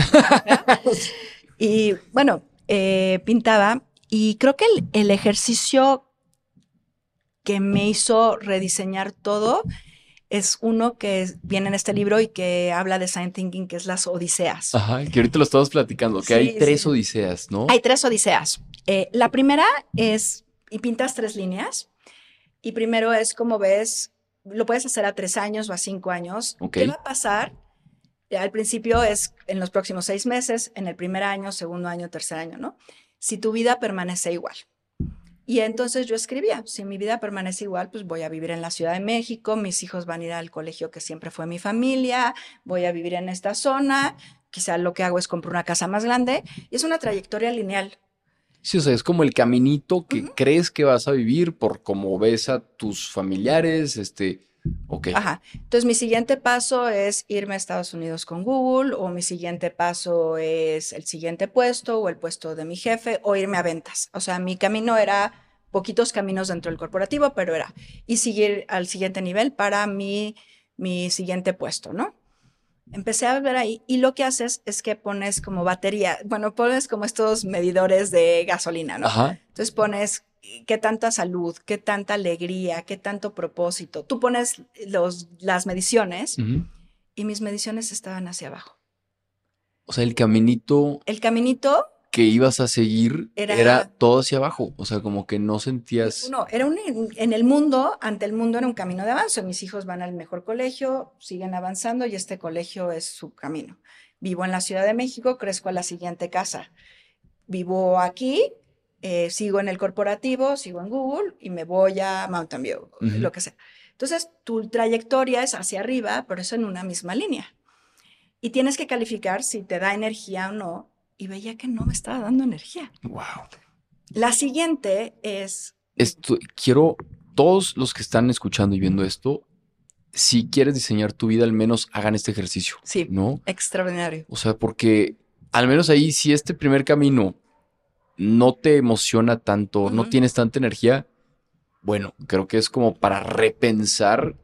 y bueno, pintaba y creo que el ejercicio que me hizo rediseñar todo es uno que viene en este libro y que habla de Design Thinking, que es las odiseas. Ajá, que ahorita lo estamos platicando, que sí, hay 3 odiseas, ¿no? Hay 3 odiseas. La primera es, y pintas 3 líneas, y primero es como ves, lo puedes hacer a 3 años o a 5 años. Okay. ¿Qué va a pasar? Al principio es en los próximos 6 meses, en el primer año, segundo año, tercer año, ¿no? Si tu vida permanece igual. Y entonces yo escribía, si mi vida permanece igual, pues voy a vivir en la Ciudad de México, mis hijos van a ir al colegio que siempre fue mi familia, voy a vivir en esta zona, quizá lo que hago es comprar una casa más grande, y es una trayectoria lineal. Sí, o sea, es como el caminito que crees que vas a vivir por cómo ves a tus familiares, okay. Ajá, entonces mi siguiente paso es irme a Estados Unidos con Google, o mi siguiente paso es el siguiente puesto, o el puesto de mi jefe, o irme a ventas. O sea, mi camino era poquitos caminos dentro del corporativo, pero era y seguir al siguiente nivel para mi siguiente puesto, ¿no? Empecé a ver ahí y lo que haces es que pones como batería, bueno, pones como estos medidores de gasolina, ¿no? Ajá. Entonces pones qué tanta salud, qué tanta alegría, qué tanto propósito. Tú pones las mediciones y mis mediciones estaban hacia abajo. O sea, el caminito que ibas a seguir era todo hacia abajo. O sea, como que no sentías... No, era en el mundo, ante el mundo era un camino de avance. Mis hijos van al mejor colegio, siguen avanzando y este colegio es su camino. Vivo en la Ciudad de México, crezco a la siguiente casa. Vivo aquí, sigo en el corporativo, sigo en Google y me voy a Mountain View, lo que sea. Entonces, tu trayectoria es hacia arriba, pero es en una misma línea. Y tienes que calificar si te da energía o no. Y veía que no me estaba dando energía. Wow. La siguiente es... Quiero, todos los que están escuchando y viendo esto, si quieres diseñar tu vida, al menos hagan este ejercicio. Sí, ¿no? Extraordinario. O sea, porque al menos ahí, si este primer camino no te emociona tanto, no tienes tanta energía, bueno, creo que es como para repensar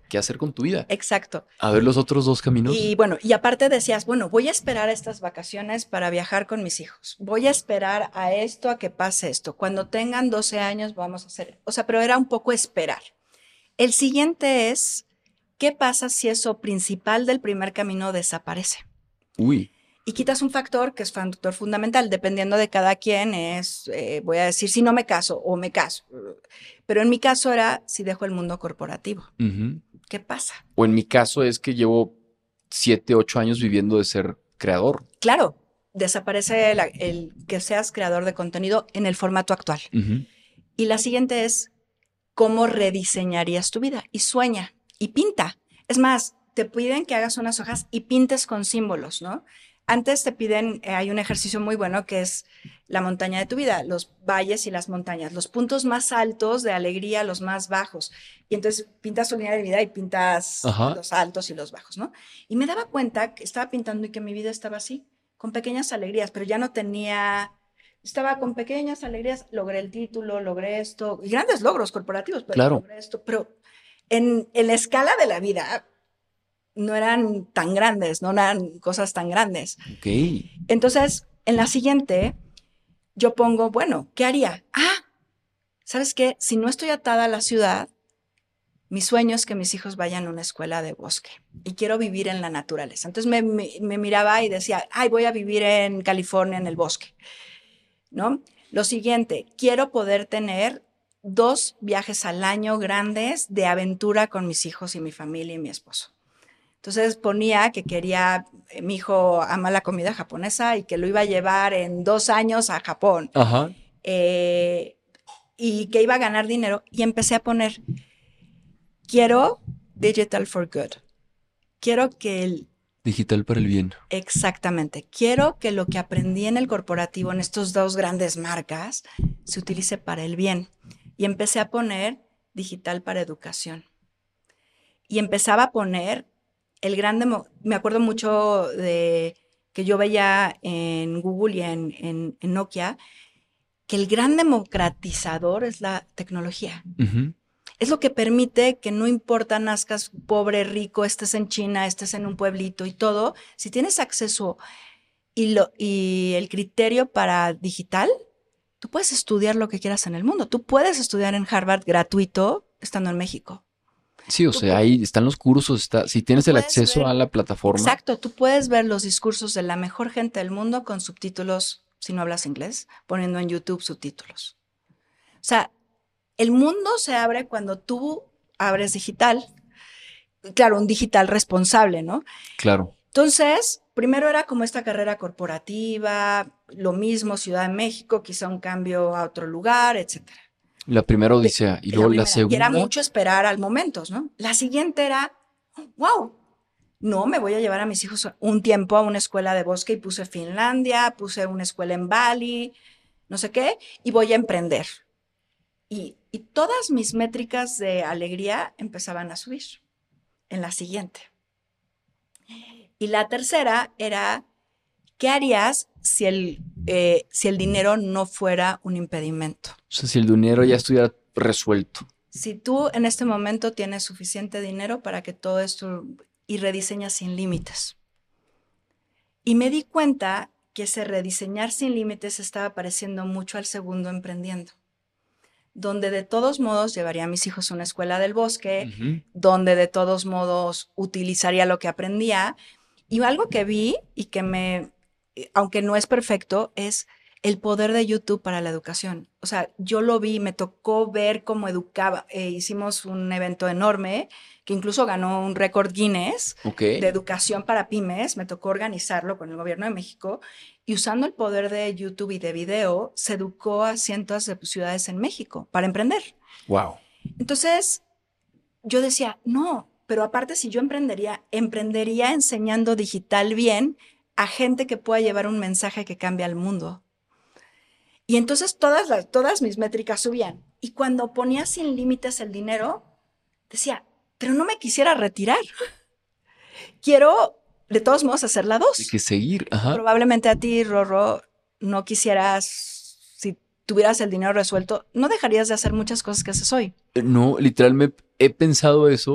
qué hacer con tu vida. Exacto. A ver los otros dos caminos. Y bueno, y aparte decías, bueno, voy a esperar a estas vacaciones para viajar con mis hijos. Voy a esperar a esto, a que pase esto. Cuando tengan 12 años vamos a hacer. O sea, pero era un poco esperar. El siguiente es, ¿qué pasa si eso principal del primer camino desaparece? Uy. Y quitas un factor que es factor fundamental, dependiendo de cada quien es, voy a decir, si no me caso o me caso. Pero en mi caso era, si dejo el mundo corporativo. Uh-huh. ¿Qué pasa? O en mi caso es que llevo 7, 8 años viviendo de ser creador. Claro, desaparece el que seas creador de contenido en el formato actual. Uh-huh. Y la siguiente es, ¿cómo rediseñarías tu vida? Y sueña, y pinta. Es más, te piden que hagas unas hojas y pintes con símbolos, ¿no? Antes te piden, hay un ejercicio muy bueno que es la montaña de tu vida, los valles y las montañas, los puntos más altos de alegría, los más bajos. Y entonces pintas tu línea de vida y pintas los altos y los bajos, ¿no? Y me daba cuenta que estaba pintando y que mi vida estaba así, con pequeñas alegrías, pero ya no tenía, estaba con pequeñas alegrías, logré el título, logré esto, y grandes logros corporativos, pero claro. Logré esto, pero en la escala de la vida no eran tan grandes, no eran cosas tan grandes. Okay. Entonces, en la siguiente, yo pongo, bueno, ¿qué haría? ¿Sabes qué? Si no estoy atada a la ciudad, mi sueño es que mis hijos vayan a una escuela de bosque y quiero vivir en la naturaleza. Entonces me miraba y decía, voy a vivir en California, en el bosque, ¿no? Lo siguiente, quiero poder tener 2 viajes al año grandes de aventura con mis hijos y mi familia y mi esposo. Entonces ponía que quería, mi hijo ama la comida japonesa y que lo iba a llevar en 2 años a Japón. Ajá. Y que iba a ganar dinero. Y empecé a poner, quiero digital for good. Quiero que el... Digital para el bien. Exactamente. Quiero que lo que aprendí en el corporativo, en estos 2 grandes marcas, se utilice para el bien. Y empecé a poner digital para educación. Y empezaba a poner... me acuerdo mucho de que yo veía en Google y en Nokia que el gran democratizador es la tecnología. Uh-huh. Es lo que permite que no importa nazcas pobre, rico, estés en China, estés en un pueblito y todo, si tienes acceso y el criterio para digital, tú puedes estudiar lo que quieras en el mundo. Tú puedes estudiar en Harvard gratuito estando en México. Sí, o sea, ahí están los cursos, si tienes el acceso a la plataforma. Exacto, tú puedes ver los discursos de la mejor gente del mundo con subtítulos, si no hablas inglés, poniendo en YouTube subtítulos. O sea, el mundo se abre cuando tú abres digital. Claro, un digital responsable, ¿no? Claro. Entonces, primero era como esta carrera corporativa, lo mismo, Ciudad de México, quizá un cambio a otro lugar, etcétera. La primera odisea y luego la segunda. Y era mucho esperar al momentos, ¿no? La siguiente era, wow, no, me voy a llevar a mis hijos un tiempo a una escuela de bosque y puse Finlandia, puse una escuela en Bali, no sé qué, y voy a emprender. Y todas mis métricas de alegría empezaban a subir en la siguiente. Y la tercera era, ¿qué harías si el dinero no fuera un impedimento? O sea, si el dinero ya estuviera resuelto. Si tú en este momento tienes suficiente dinero para que todo esto y rediseñas sin límites. Y me di cuenta que ese rediseñar sin límites estaba pareciendo mucho al segundo emprendiendo, donde de todos modos llevaría a mis hijos a una escuela del bosque, uh-huh. Donde de todos modos utilizaría lo que aprendía. Y algo que vi y que aunque no es perfecto, es el poder de YouTube para la educación. O sea, yo lo vi, me tocó ver cómo educaba. Hicimos un evento enorme que incluso ganó un récord Guinness de educación para pymes. Me tocó organizarlo con el gobierno de México y usando el poder de YouTube y de video, se educó a cientos de ciudades en México para emprender. Wow. Entonces, yo decía, no, pero aparte si yo emprendería enseñando digital bien a gente que pueda llevar un mensaje que cambie al mundo. Y entonces todas mis métricas subían. Y cuando ponía sin límites el dinero, decía, pero no me quisiera retirar. Quiero, de todos modos, hacer la 2. Hay que seguir. Ajá. Probablemente a ti, Rorro, no quisieras, si tuvieras el dinero resuelto, no dejarías de hacer muchas cosas que haces hoy. No, literal, he pensado eso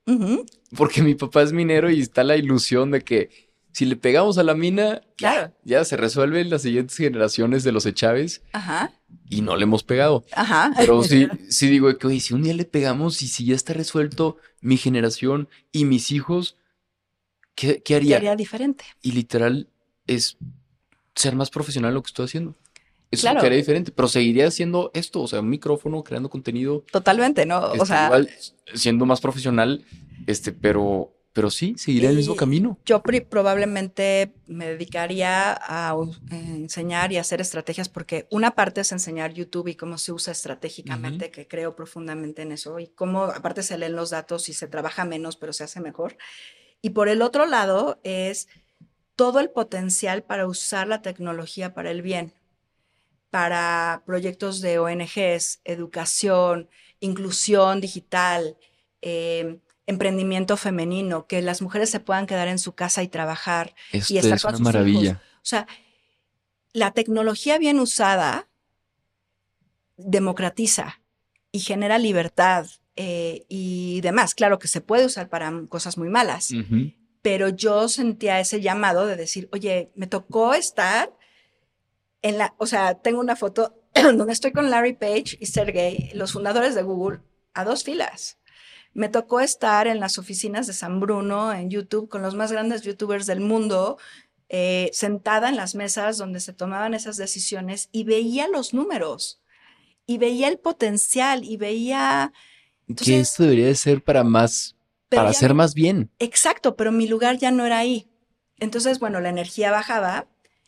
Porque mi papá es minero y está la ilusión de que si le pegamos a la mina, Claro. ya se resuelven las siguientes generaciones de los Echaves. Ajá. Y no le hemos pegado. Ajá. Pero sí digo que, oye, si un día le pegamos y si ya está resuelto mi generación y mis hijos, ¿qué haría? ¿Qué haría diferente? Y literal es ser más profesional en lo que estoy haciendo. Eso Claro. es lo que haría diferente, pero seguiría haciendo esto, o sea, un micrófono, creando contenido. Totalmente, ¿no? O sea, igual siendo más profesional, pero sí, seguiría el mismo camino. Yo probablemente me dedicaría a enseñar y hacer estrategias, porque una parte es enseñar YouTube y cómo se usa estratégicamente, que creo profundamente en eso, y cómo aparte se leen los datos y se trabaja menos, pero se hace mejor. Y por el otro lado es todo el potencial para usar la tecnología para el bien, para proyectos de ONGs, educación, inclusión digital, emprendimiento femenino, que las mujeres se puedan quedar en su casa y trabajar y estar Es con una sus maravilla. hijos. O sea, la tecnología bien usada democratiza y genera libertad y demás. Claro que se puede usar para cosas muy malas, pero yo sentía ese llamado de decir, oye, me tocó estar o sea, tengo una foto donde estoy con Larry Page y Sergey, los fundadores de Google, a 2 filas. Me tocó estar en las oficinas de San Bruno en YouTube con los más grandes youtubers del mundo, sentada en las mesas donde se tomaban esas decisiones y veía los números y veía el potencial y veía... Entonces, que esto debería de ser para hacer más bien. Exacto, pero mi lugar ya no era ahí. Entonces, bueno, la energía bajaba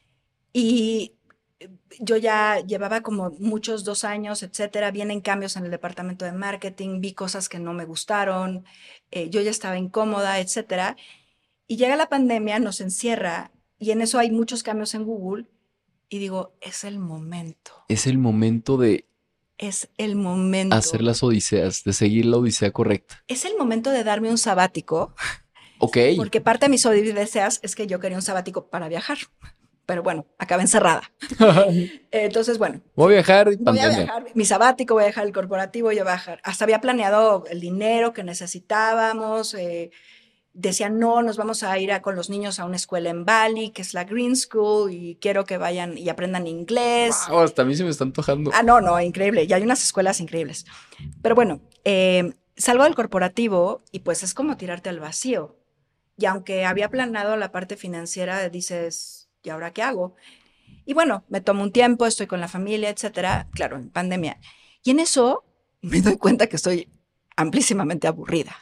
y yo ya llevaba como muchos 2 años, etcétera. Vienen cambios en el departamento de marketing, vi cosas que no me gustaron, yo ya estaba incómoda, etcétera. Y llega la pandemia, nos encierra y en eso hay muchos cambios en Google y digo, es el momento. Es el momento de... Es el momento. hacer las odiseas, de seguir la odisea correcta. Es el momento de darme un sabático. Ok. Porque parte de mis odiseas es que yo quería un sabático para viajar. Pero bueno, acabé encerrada. Entonces, bueno. Voy a viajar y pandemia. Voy a viajar mi sabático, voy a dejar el corporativo, voy a viajar. Hasta había planeado el dinero que necesitábamos. Decían, no, nos vamos a ir con los niños a una escuela en Bali, que es la Green School, y quiero que vayan y aprendan inglés. Wow, hasta a mí se me está antojando. No, increíble. Y hay unas escuelas increíbles. Pero bueno, salgo del corporativo y pues es como tirarte al vacío. Y aunque había planeado la parte financiera, dices, ¿y ahora qué hago? Y bueno, me tomo un tiempo, estoy con la familia, etcétera. Claro, en pandemia. Y en eso me doy cuenta que estoy amplísimamente aburrida.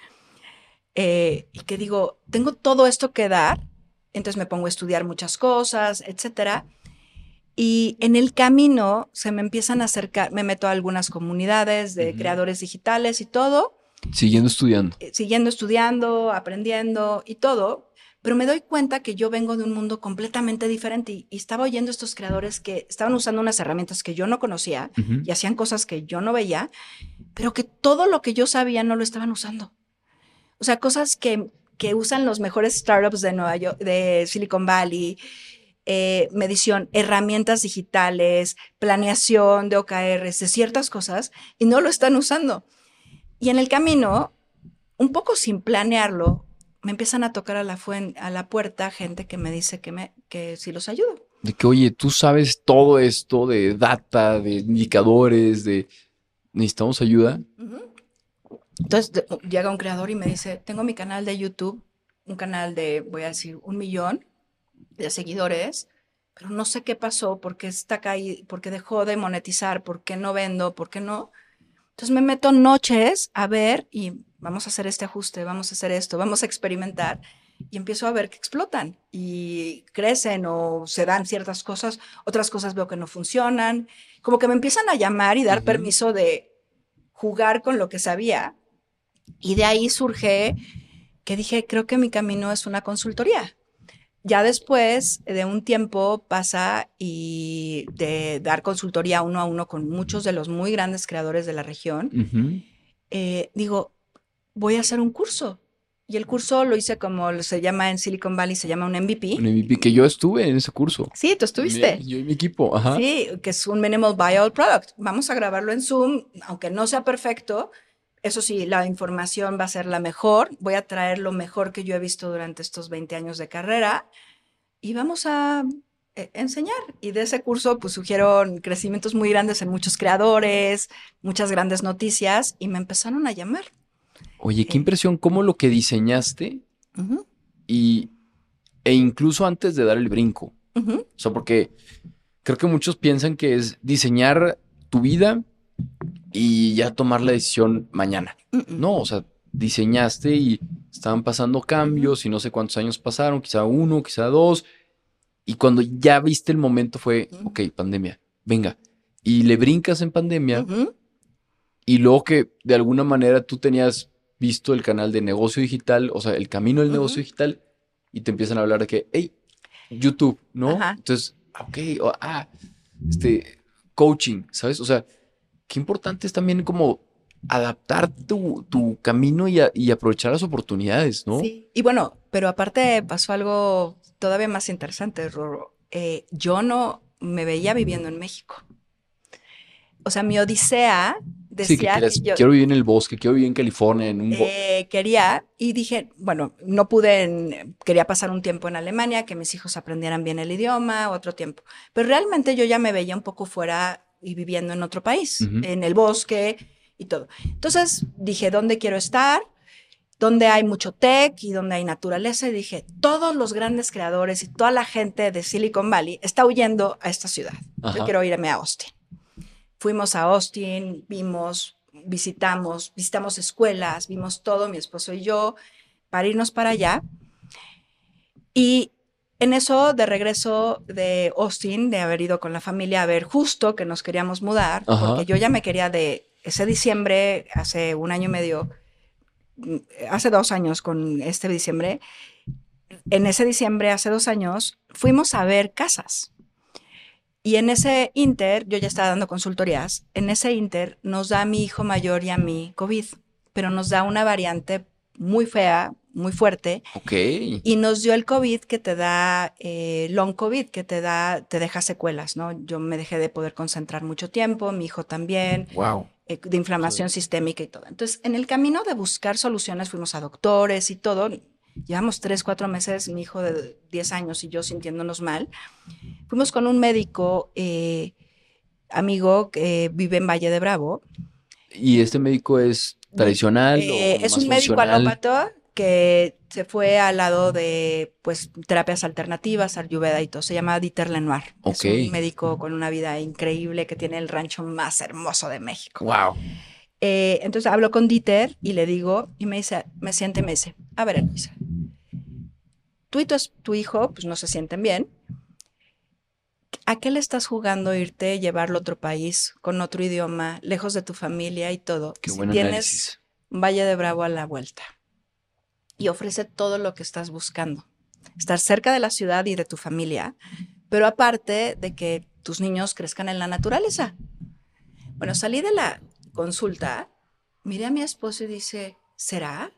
Y que digo, tengo todo esto que dar, entonces me pongo a estudiar muchas cosas, etcétera. Y en el camino se me empiezan a acercar, me meto a algunas comunidades de creadores digitales y todo. Siguiendo estudiando. Siguiendo estudiando, aprendiendo y todo. Pero me doy cuenta que yo vengo de un mundo completamente diferente y estaba oyendo estos creadores que estaban usando unas herramientas que yo no conocía y hacían cosas que yo no veía, pero que todo lo que yo sabía no lo estaban usando. O sea, cosas que usan los mejores startups de Nueva York, de Silicon Valley, medición, herramientas digitales, planeación de OKRs, de ciertas cosas, y no lo están usando. Y en el camino, un poco sin planearlo, me empiezan a tocar a la puerta gente que me dice que sí los ayudo. De que, oye, tú sabes todo esto de data, de indicadores, necesitamos ayuda. Entonces llega un creador y me dice, tengo mi canal de YouTube, un canal de, voy a decir, 1 millón de seguidores, pero no sé qué pasó, por qué está caído, por qué dejó de monetizar, por qué no vendo, por qué no. Entonces me meto noches a ver y vamos a hacer este ajuste, vamos a hacer esto, vamos a experimentar y empiezo a ver que explotan y crecen o se dan ciertas cosas, otras cosas veo que no funcionan, como que me empiezan a llamar y dar permiso de jugar con lo que sabía. Y de ahí surge que dije, creo que mi camino es una consultoría. Ya después de un tiempo pasa y de dar consultoría 1 a 1 con muchos de los muy grandes creadores de la región, digo, voy a hacer un curso. Y el curso lo hice como se llama en Silicon Valley, se llama un MVP. Un MVP, que yo estuve en ese curso. Sí, tú estuviste. Yo y mi equipo, ajá. Sí, que es un Minimal Viable Product. Vamos a grabarlo en Zoom, aunque no sea perfecto, Eso sí, la información va a ser la mejor. Voy a traer lo mejor que yo he visto durante estos 20 años de carrera y vamos a enseñar. Y de ese curso, pues surgieron crecimientos muy grandes en muchos creadores, muchas grandes noticias y me empezaron a llamar. Oye, qué impresión, cómo lo que diseñaste e incluso antes de dar el brinco. O sea, porque creo que muchos piensan que es diseñar tu vida y ya tomar la decisión mañana. No, o sea, diseñaste y estaban pasando cambios y no sé cuántos años pasaron, quizá 1, quizá 2. Y cuando ya viste el momento fue, ok, pandemia, venga. Y le brincas en pandemia y luego que de alguna manera tú tenías visto el canal de negocio digital, o sea, el camino del negocio digital y te empiezan a hablar de que, hey, YouTube, ¿no? Ajá. Entonces, ok, coaching, ¿sabes? O sea, qué importante es también como adaptar tu camino y aprovechar las oportunidades, ¿no? Sí. Y bueno, pero aparte pasó algo todavía más interesante, Rorro. Yo no me veía viviendo en México. O sea, mi odisea decía que yo quiero vivir en el bosque, quiero vivir en California, en un bosque. quería y dije, bueno, no pude, quería pasar un tiempo en Alemania, que mis hijos aprendieran bien el idioma, otro tiempo. Pero realmente yo ya me veía un poco fuera y viviendo en otro país, en el bosque y todo. Entonces dije, ¿dónde quiero estar? Donde hay mucho tech y donde hay naturaleza. Y dije, todos los grandes creadores y toda la gente de Silicon Valley está huyendo a esta ciudad. Yo quiero irme a Austin. Fuimos a Austin, visitamos escuelas, vimos todo, mi esposo y yo, para irnos para allá. Y en eso, de regreso de Austin, de haber ido con la familia a ver justo que nos queríamos mudar, porque yo ya me quería de ese diciembre, hace 1 año y medio, hace 2 años con este diciembre, en ese diciembre, hace 2 años, fuimos a ver casas. Y en ese inter, yo ya estaba dando consultorías, en ese inter nos da a mi hijo mayor y a mí COVID, pero nos da una variante muy fea, muy fuerte. Ok. Y nos dio el COVID que te da, long COVID, que te deja secuelas, ¿no? Yo me dejé de poder concentrar mucho tiempo, mi hijo también. Wow. De inflamación sistémica y todo. Entonces, en el camino de buscar soluciones, fuimos a doctores y todo. Llevamos 3, 4 meses, mi hijo de 10 años y yo sintiéndonos mal. Fuimos con un médico amigo que vive en Valle de Bravo. ¿Y este médico es tradicional o es más un médico funcional? alópata que se fue al lado de pues terapias alternativas, Ayurveda y todo. Se llama Dieter Lenoir. Es un médico con una vida increíble que tiene el rancho más hermoso de México. Wow. Entonces hablo con Dieter y le digo, y me dice, me siente y me dice, a ver, Eloisa, tú y tu hijo pues no se sienten bien. ¿A qué le estás jugando irte, llevarlo a otro país, con otro idioma, lejos de tu familia y todo? Qué si buen tienes análisis. Valle de Bravo a la vuelta y ofrece todo lo que estás buscando. Estar cerca de la ciudad y de tu familia, pero aparte de que tus niños crezcan en la naturaleza. Bueno, salí de la consulta, miré a mi esposo y dice, ¿será?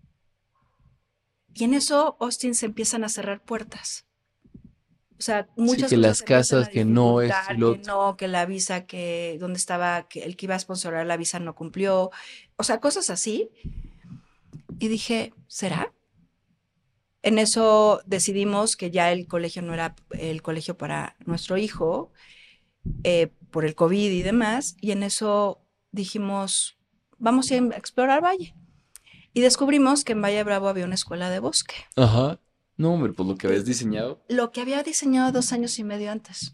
Y en eso, Austin, se empiezan a cerrar puertas. O sea, muchas que cosas las casas, que no es que la visa, que donde estaba, que el que iba a sponsorar la visa no cumplió. O sea, cosas así. Y dije, ¿será? En eso decidimos que ya el colegio no era el colegio para nuestro hijo, por el COVID y demás. Y en eso dijimos, vamos a explorar Valle. Y descubrimos que en Valle Bravo había una escuela de bosque. Ajá. No, hombre, pues lo que habías diseñado. Lo que había diseñado 2 años y medio antes.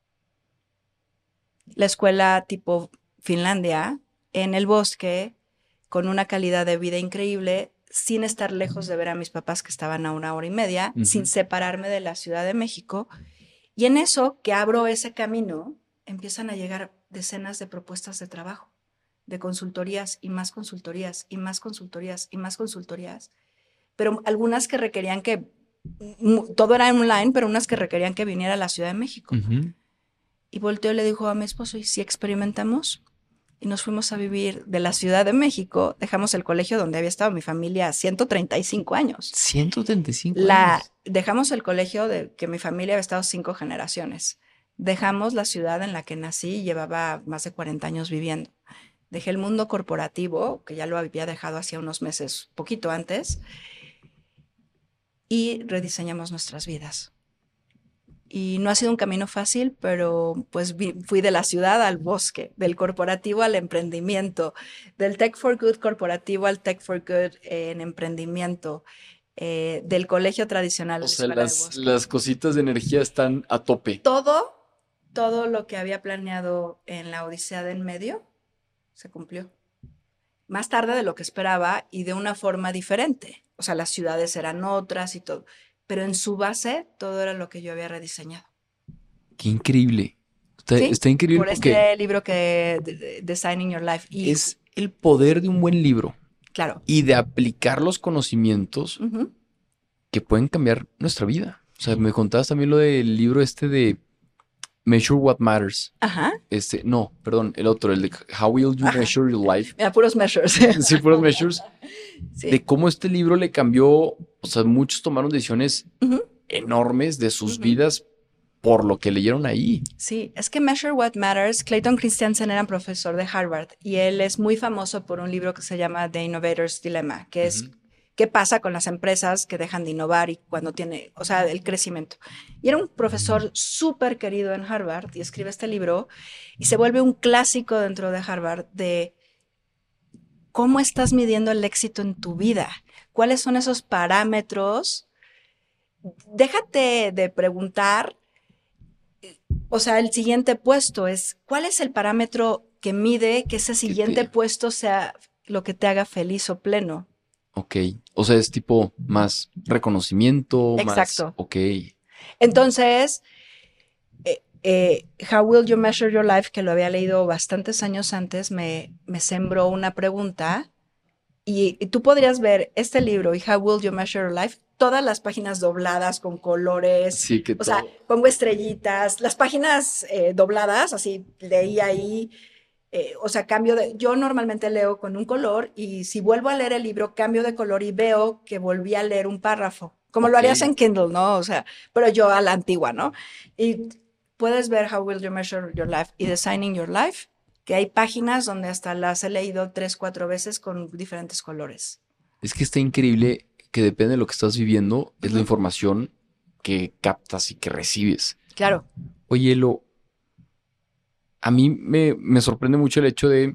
La escuela tipo Finlandia, en el bosque, con una calidad de vida increíble, sin estar lejos de ver a mis papás que estaban a 1 hora y media, sin separarme de la Ciudad de México. Y en eso, que abro ese camino, empiezan a llegar decenas de propuestas de trabajo, de consultorías y más consultorías y más consultorías y más consultorías, pero algunas que requerían que, todo era online, pero unas que requerían que viniera a la Ciudad de México. Y volteó y le dijo a mi esposo, ¿y si experimentamos? Y nos fuimos a vivir de la Ciudad de México, dejamos el colegio donde había estado mi familia 135 años. 135 años. Dejamos el colegio de que mi familia había estado 5 generaciones. Dejamos la ciudad en la que nací y llevaba más de 40 años viviendo. Dejé el mundo corporativo, que ya lo había dejado hacía unos meses, poquito antes, y rediseñamos nuestras vidas. Y no ha sido un camino fácil, pero pues fui de la ciudad al bosque, del corporativo al emprendimiento, del Tech for Good corporativo al Tech for Good en emprendimiento, del colegio tradicional. O sea, las cositas de energía están a tope. Todo lo que había planeado en la Odisea de en medio se cumplió. Más tarde de lo que esperaba y de una forma diferente. O sea, las ciudades eran otras y todo. Pero en su base, todo era lo que yo había rediseñado. ¡Qué increíble! Está increíble por porque... este libro que Designing Your Life. Y, es el poder de un buen libro. Claro. Y de aplicar los conocimientos que pueden cambiar nuestra vida. O sea, me contabas también lo del libro de Measure What Matters. Ajá. No, perdón, el otro, el de How Will You Measure Your Life. Mira, puros measures. Sí, puros measures. Sí. De cómo este libro le cambió, o sea, muchos tomaron decisiones enormes de sus vidas por lo que leyeron ahí. Sí, es que Measure What Matters, Clayton Christensen era un profesor de Harvard y él es muy famoso por un libro que se llama The Innovator's Dilemma, que es qué pasa con las empresas que dejan de innovar y cuando tiene, o sea, el crecimiento. Y era un profesor súper querido en Harvard y escribe este libro y se vuelve un clásico dentro de Harvard de cómo estás midiendo el éxito en tu vida, cuáles son esos parámetros. Déjate de preguntar, o sea, el siguiente puesto es, ¿cuál es el parámetro que mide que ese siguiente puesto sea lo que te haga feliz o pleno? Ok, o sea, es tipo más reconocimiento, Exacto. más... Ok. Entonces, How Will You Measure Your Life, que lo había leído bastantes años antes, me sembró una pregunta y tú podrías ver este libro y How Will You Measure Your Life, todas las páginas dobladas con colores, Sí, que o sea, pongo estrellitas, las páginas dobladas, así leí ahí. O sea, yo normalmente leo con un color y si vuelvo a leer el libro, cambio de color y veo que volví a leer un párrafo, como lo harías en Kindle, ¿no? O sea, pero yo a la antigua, ¿no? Y puedes ver How Will You Measure Your Life y Designing Your Life, que hay páginas donde hasta las he leído 3, 4 veces con diferentes colores. Es que está increíble que depende de lo que estás viviendo, es la información que captas y que recibes. Claro. Oye, a mí me sorprende mucho el hecho de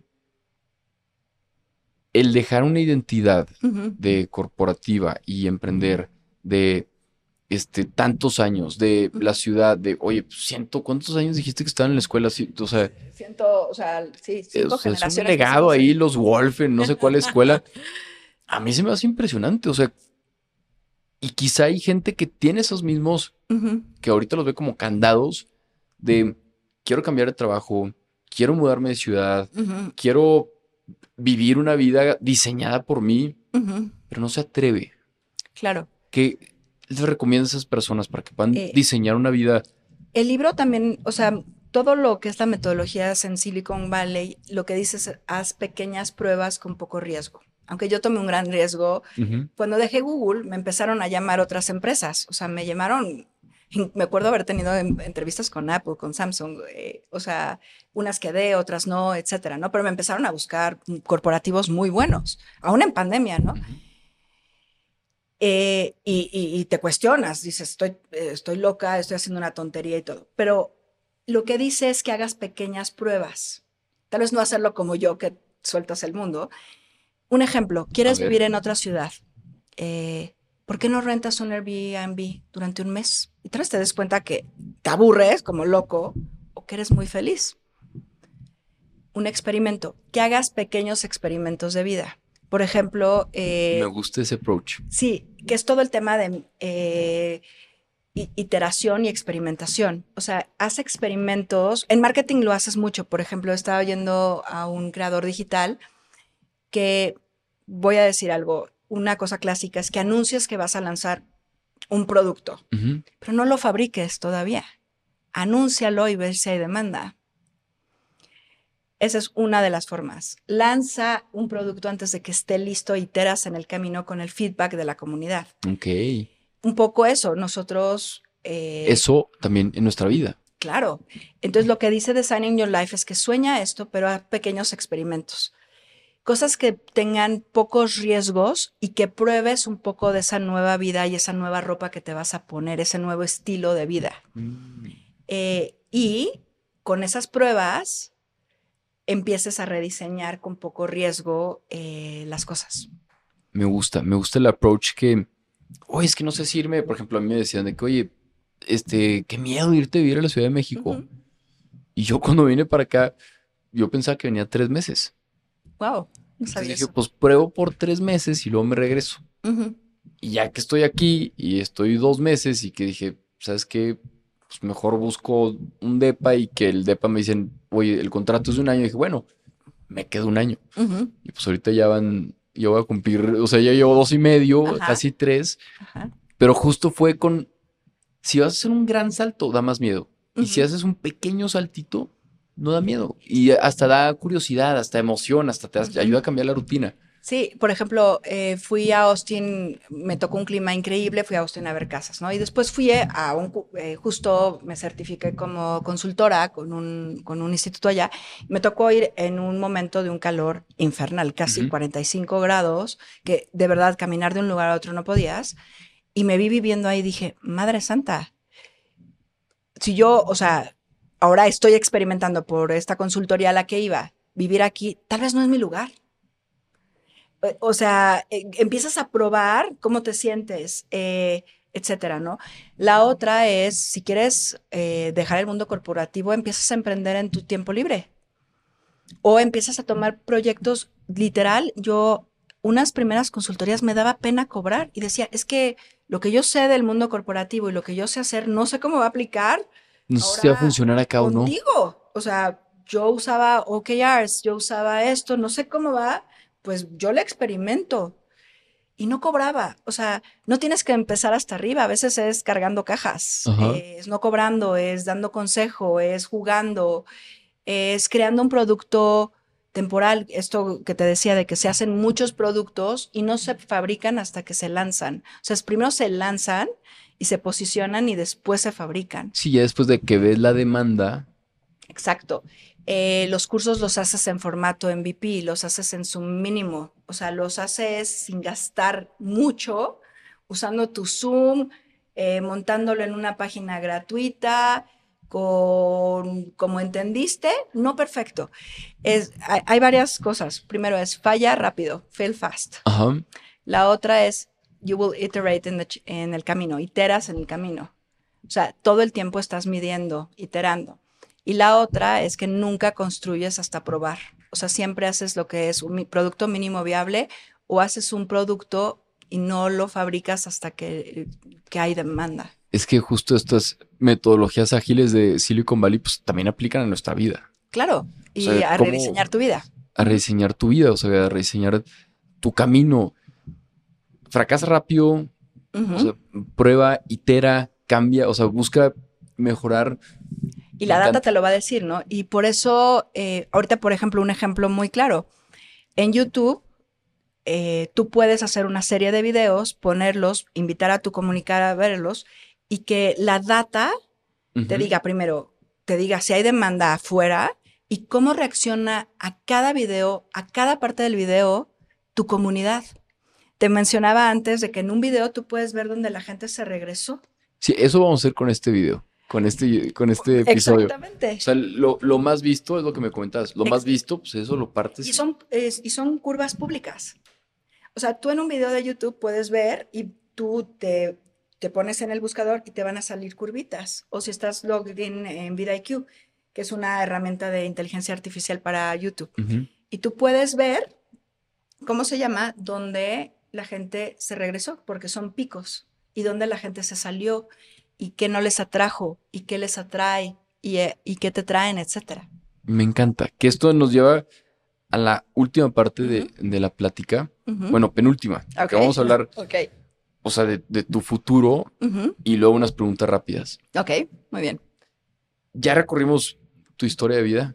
el dejar una identidad de corporativa y emprender de tantos años, de la ciudad, de, oye, ¿cuántos años dijiste que estaban en la escuela? Sí, o sea, sí, 5 generaciones. Es un legado ahí, los Wolfen, no sé cuál escuela. A mí se me hace impresionante, o sea, y quizá hay gente que tiene esos mismos, que ahorita los ve como candados de... Quiero cambiar de trabajo, quiero mudarme de ciudad, quiero vivir una vida diseñada por mí, pero no se atreve. Claro. ¿Qué les recomiendas a esas personas para que puedan diseñar una vida? El libro también, o sea, todo lo que es la metodología en Silicon Valley, lo que dice es haz pequeñas pruebas con poco riesgo. Aunque yo tomé un gran riesgo, cuando dejé Google me empezaron a llamar otras empresas, o sea, me llamaron... Me acuerdo haber tenido entrevistas con Apple, con Samsung, o sea, unas quedé, otras no, etcétera, ¿no? Pero me empezaron a buscar corporativos muy buenos, aún en pandemia, ¿no? Y te cuestionas, dices, estoy loca, estoy haciendo una tontería y todo. Pero lo que dice es que hagas pequeñas pruebas. Tal vez no hacerlo como yo, que sueltas el mundo. Un ejemplo, quieres vivir en otra ciudad. ¿Por qué no rentas un Airbnb durante un mes? Y tal vez te des cuenta que te aburres como loco o que eres muy feliz. Un experimento, que hagas pequeños experimentos de vida. Por ejemplo... me gusta ese approach. Sí, que es todo el tema de iteración y experimentación. O sea, haz experimentos. En marketing lo haces mucho. Por ejemplo, estaba oyendo a un creador digital que, voy a decir algo, una cosa clásica es que anuncias que vas a lanzar un producto, pero no lo fabriques todavía. Anúncialo y ver si hay demanda. Esa es una de las formas. Lanza un producto antes de que esté listo, iteras en el camino con el feedback de la comunidad. Ok. Un poco eso, nosotros... eso también en nuestra vida. Claro. Entonces lo que dice Designing Your Life es que sueña esto, pero a pequeños experimentos. Cosas que tengan pocos riesgos y que pruebes un poco de esa nueva vida y esa nueva ropa que te vas a poner, ese nuevo estilo de vida. Y con esas pruebas empieces a rediseñar con poco riesgo las cosas. Me gusta el approach que, oye, es que no sé si irme, por ejemplo, a mí me decían de que, oye, qué miedo irte a vivir a la Ciudad de México. Y yo cuando vine para acá, yo pensaba que venía 3 meses. Wow, no Entonces sabía dije, eso. pues pruebo por 3 meses y luego me regreso. Y ya que estoy aquí y estoy 2 meses y que dije, ¿sabes qué? Pues mejor busco un depa y que el depa me dicen, oye, el contrato es de 1 año. Y dije, bueno, me quedo 1 año. Y pues ahorita yo voy a cumplir, o sea, ya llevo 2 y medio, Ajá. casi 3. Ajá. Pero justo fue con, si vas a hacer un gran salto, da más miedo. Y si haces un pequeño saltito, no da miedo. Y hasta da curiosidad, hasta emoción, hasta te ayuda a cambiar la rutina. Sí, por ejemplo, fui a Austin, me tocó un clima increíble, fui a Austin a ver casas, ¿no? Y después fui a justo me certifiqué como consultora con un instituto allá. Me tocó ir en un momento de un calor infernal, casi 45 grados, que de verdad caminar de un lugar a otro no podías. Y me vi viviendo ahí y dije, Madre Santa, si yo, o sea, ahora estoy experimentando por esta consultoría a la que iba, vivir aquí, tal vez no es mi lugar. O sea, empiezas a probar cómo te sientes, etcétera, ¿no? La otra es, si quieres dejar el mundo corporativo, empiezas a emprender en tu tiempo libre. O empiezas a tomar proyectos, literal, yo unas primeras consultorías me daba pena cobrar y decía, es que lo que yo sé del mundo corporativo y lo que yo sé hacer, no sé cómo va a aplicar No sé si va a funcionar acá o no. contigo. O sea, yo usaba OKRs, yo usaba esto, no sé cómo va, pues yo le experimento. Y no cobraba, o sea, no tienes que empezar hasta arriba, a veces es cargando cajas, es no cobrando, es dando consejo, es jugando, es creando un producto temporal, esto que te decía de que se hacen muchos productos y no se fabrican hasta que se lanzan. O sea, primero se lanzan y se posicionan y después se fabrican. Sí, ya después de que ves la demanda. Exacto. Los cursos los haces en formato MVP, los haces en su mínimo, o sea, los haces sin gastar mucho, usando tu Zoom, montándolo en una página gratuita, como entendiste, no perfecto. Hay varias cosas. Primero es falla rápido, fail fast. Ajá. La otra es you will iterate en el camino, iteras en el camino. O sea, todo el tiempo estás midiendo, iterando. Y la otra es que nunca construyes hasta probar. O sea, siempre haces lo que es un producto mínimo viable o haces un producto y no lo fabricas hasta que hay demanda. Es que justo estas metodologías ágiles de Silicon Valley pues también aplican a nuestra vida. Claro, y o sea, a rediseñar tu vida. A rediseñar tu vida, o sea, a rediseñar tu camino. Fracasa rápido, o sea, prueba, itera, cambia, o sea, busca mejorar. Y la data te lo va a decir, ¿no? Y por eso, ahorita, por ejemplo, un ejemplo muy claro. En YouTube, tú puedes hacer una serie de videos, ponerlos, invitar a tu comunicador a verlos y que la data te diga primero, te diga si hay demanda afuera y cómo reacciona a cada video, a cada parte del video, tu comunidad. Te mencionaba antes de que en un video tú puedes ver donde la gente se regresó. Sí, eso vamos a hacer con este video. Con este episodio. Exactamente. O sea, lo más visto es lo que me comentas. Lo más visto, pues eso lo partes. Y son curvas públicas. O sea, tú en un video de YouTube puedes ver y tú te pones en el buscador y te van a salir curvitas. O si estás logged in en vidIQ, que es una herramienta de inteligencia artificial para YouTube. Y tú puedes ver, ¿cómo se llama? Donde la gente se regresó, porque son picos. Y donde la gente se salió. Y qué no les atrajo, y qué les atrae, y qué te traen, etcétera. Me encanta. Que esto nos lleva a la última parte de la plática. Bueno, penúltima. Okay. Que vamos a hablar, o sea, de tu futuro y luego unas preguntas rápidas. Ok, muy bien. Ya recorrimos tu historia de vida,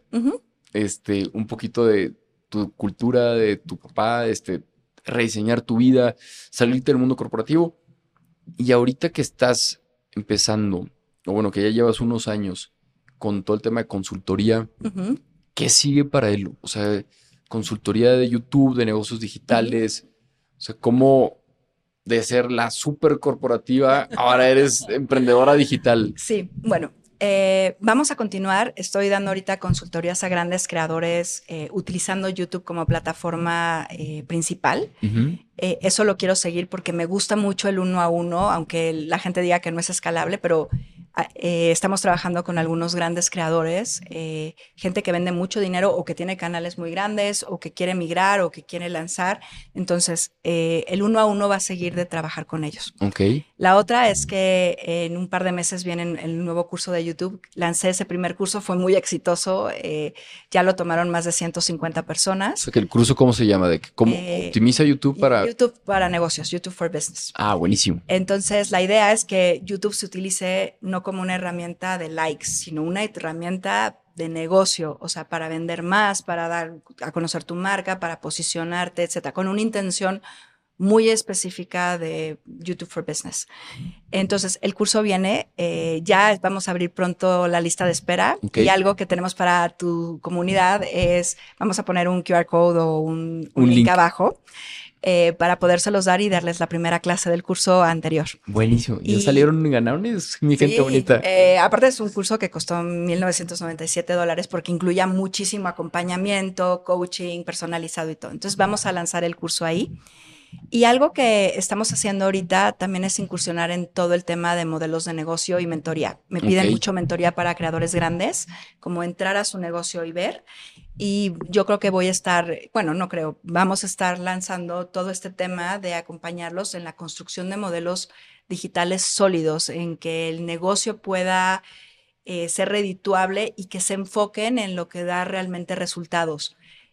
un poquito de tu cultura, de tu papá, rediseñar tu vida, salirte del mundo corporativo. Y ahorita que estás empezando, o bueno, que ya llevas unos años, con todo el tema de consultoría. ¿Qué sigue para él? O sea, consultoría de YouTube, de negocios digitales. O sea, cómo de ser la súper corporativa, ahora eres emprendedora digital. Sí, bueno, vamos a continuar. Estoy dando ahorita consultorías a grandes creadores utilizando YouTube como plataforma principal. Eso lo quiero seguir porque me gusta mucho el 1 a 1, aunque la gente diga que no es escalable, pero estamos trabajando con algunos grandes creadores, gente que vende mucho dinero o que tiene canales muy grandes o que quiere migrar o que quiere lanzar. Entonces, el 1 a 1 va a seguir de trabajar con ellos. La otra es que en un par de meses viene el nuevo curso de YouTube. Lancé ese primer curso, fue muy exitoso. Ya lo tomaron más de 150 personas. O sea, que el curso, ¿cómo se llama? ¿De cómo optimiza YouTube para...? YouTube para negocios, YouTube for Business. Ah, buenísimo. Entonces, la idea es que YouTube se utilice no como una herramienta de likes, sino una herramienta de negocio, o sea, para vender más, para dar a conocer tu marca, para posicionarte, etcétera, con una intención muy específica de YouTube for Business. Entonces, el curso viene, ya vamos a abrir pronto la lista de espera y algo que tenemos para tu comunidad es, vamos a poner un QR code o un link abajo para podérselos dar y darles la primera clase del curso anterior. Buenísimo. ¿Ya salieron ganadones, mi gente bonita? Aparte es un curso que costó $1,997 porque incluía muchísimo acompañamiento, coaching personalizado y todo. Entonces vamos a lanzar el curso ahí. Y algo que estamos haciendo ahorita también es incursionar en todo el tema de modelos de negocio y mentoría. Me piden mucho mentoría para creadores grandes, como entrar a su negocio y ver. Y yo creo que voy a estar, bueno, no creo, vamos a estar lanzando todo este tema de acompañarlos en la construcción de modelos digitales sólidos, en que el negocio pueda ser redituable y que se enfoquen en lo que da realmente resultados.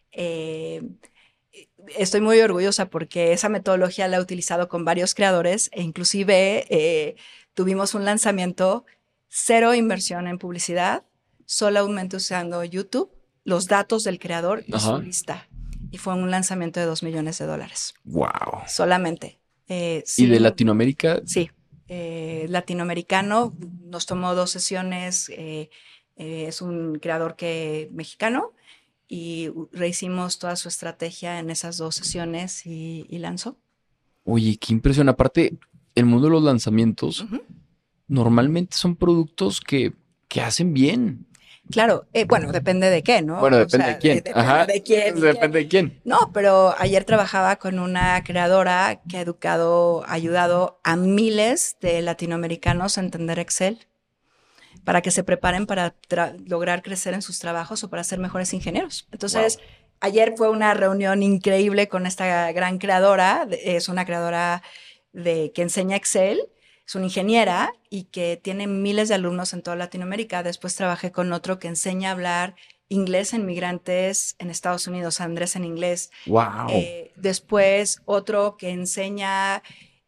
Estoy muy orgullosa porque esa metodología la he utilizado con varios creadores e inclusive tuvimos un lanzamiento, 0 inversión en publicidad, solamente usando YouTube, los datos del creador y su lista. Y fue un lanzamiento de $2 millones. ¡Wow! Solamente. ¿Y de Latinoamérica? Sí. Latinoamericano, nos tomó 2 sesiones, es un creador mexicano, y rehicimos toda su estrategia en esas 2 sesiones y lanzó. Oye, qué impresión. Aparte, el mundo de los lanzamientos normalmente son productos que hacen bien. Claro, bueno, depende de qué, ¿no? Bueno, depende de quién. Depende de quién. Depende de quién. No, pero ayer trabajaba con una creadora que ha ayudado a miles de latinoamericanos a entender Excel para que se preparen para lograr crecer en sus trabajos o para ser mejores ingenieros. Entonces, ayer fue una reunión increíble con esta gran creadora. Es una creadora que enseña Excel. Es una ingeniera y que tiene miles de alumnos en toda Latinoamérica. Después trabajé con otro que enseña a hablar inglés en migrantes en Estados Unidos, Andrés en inglés. ¡Wow! Después otro que enseña,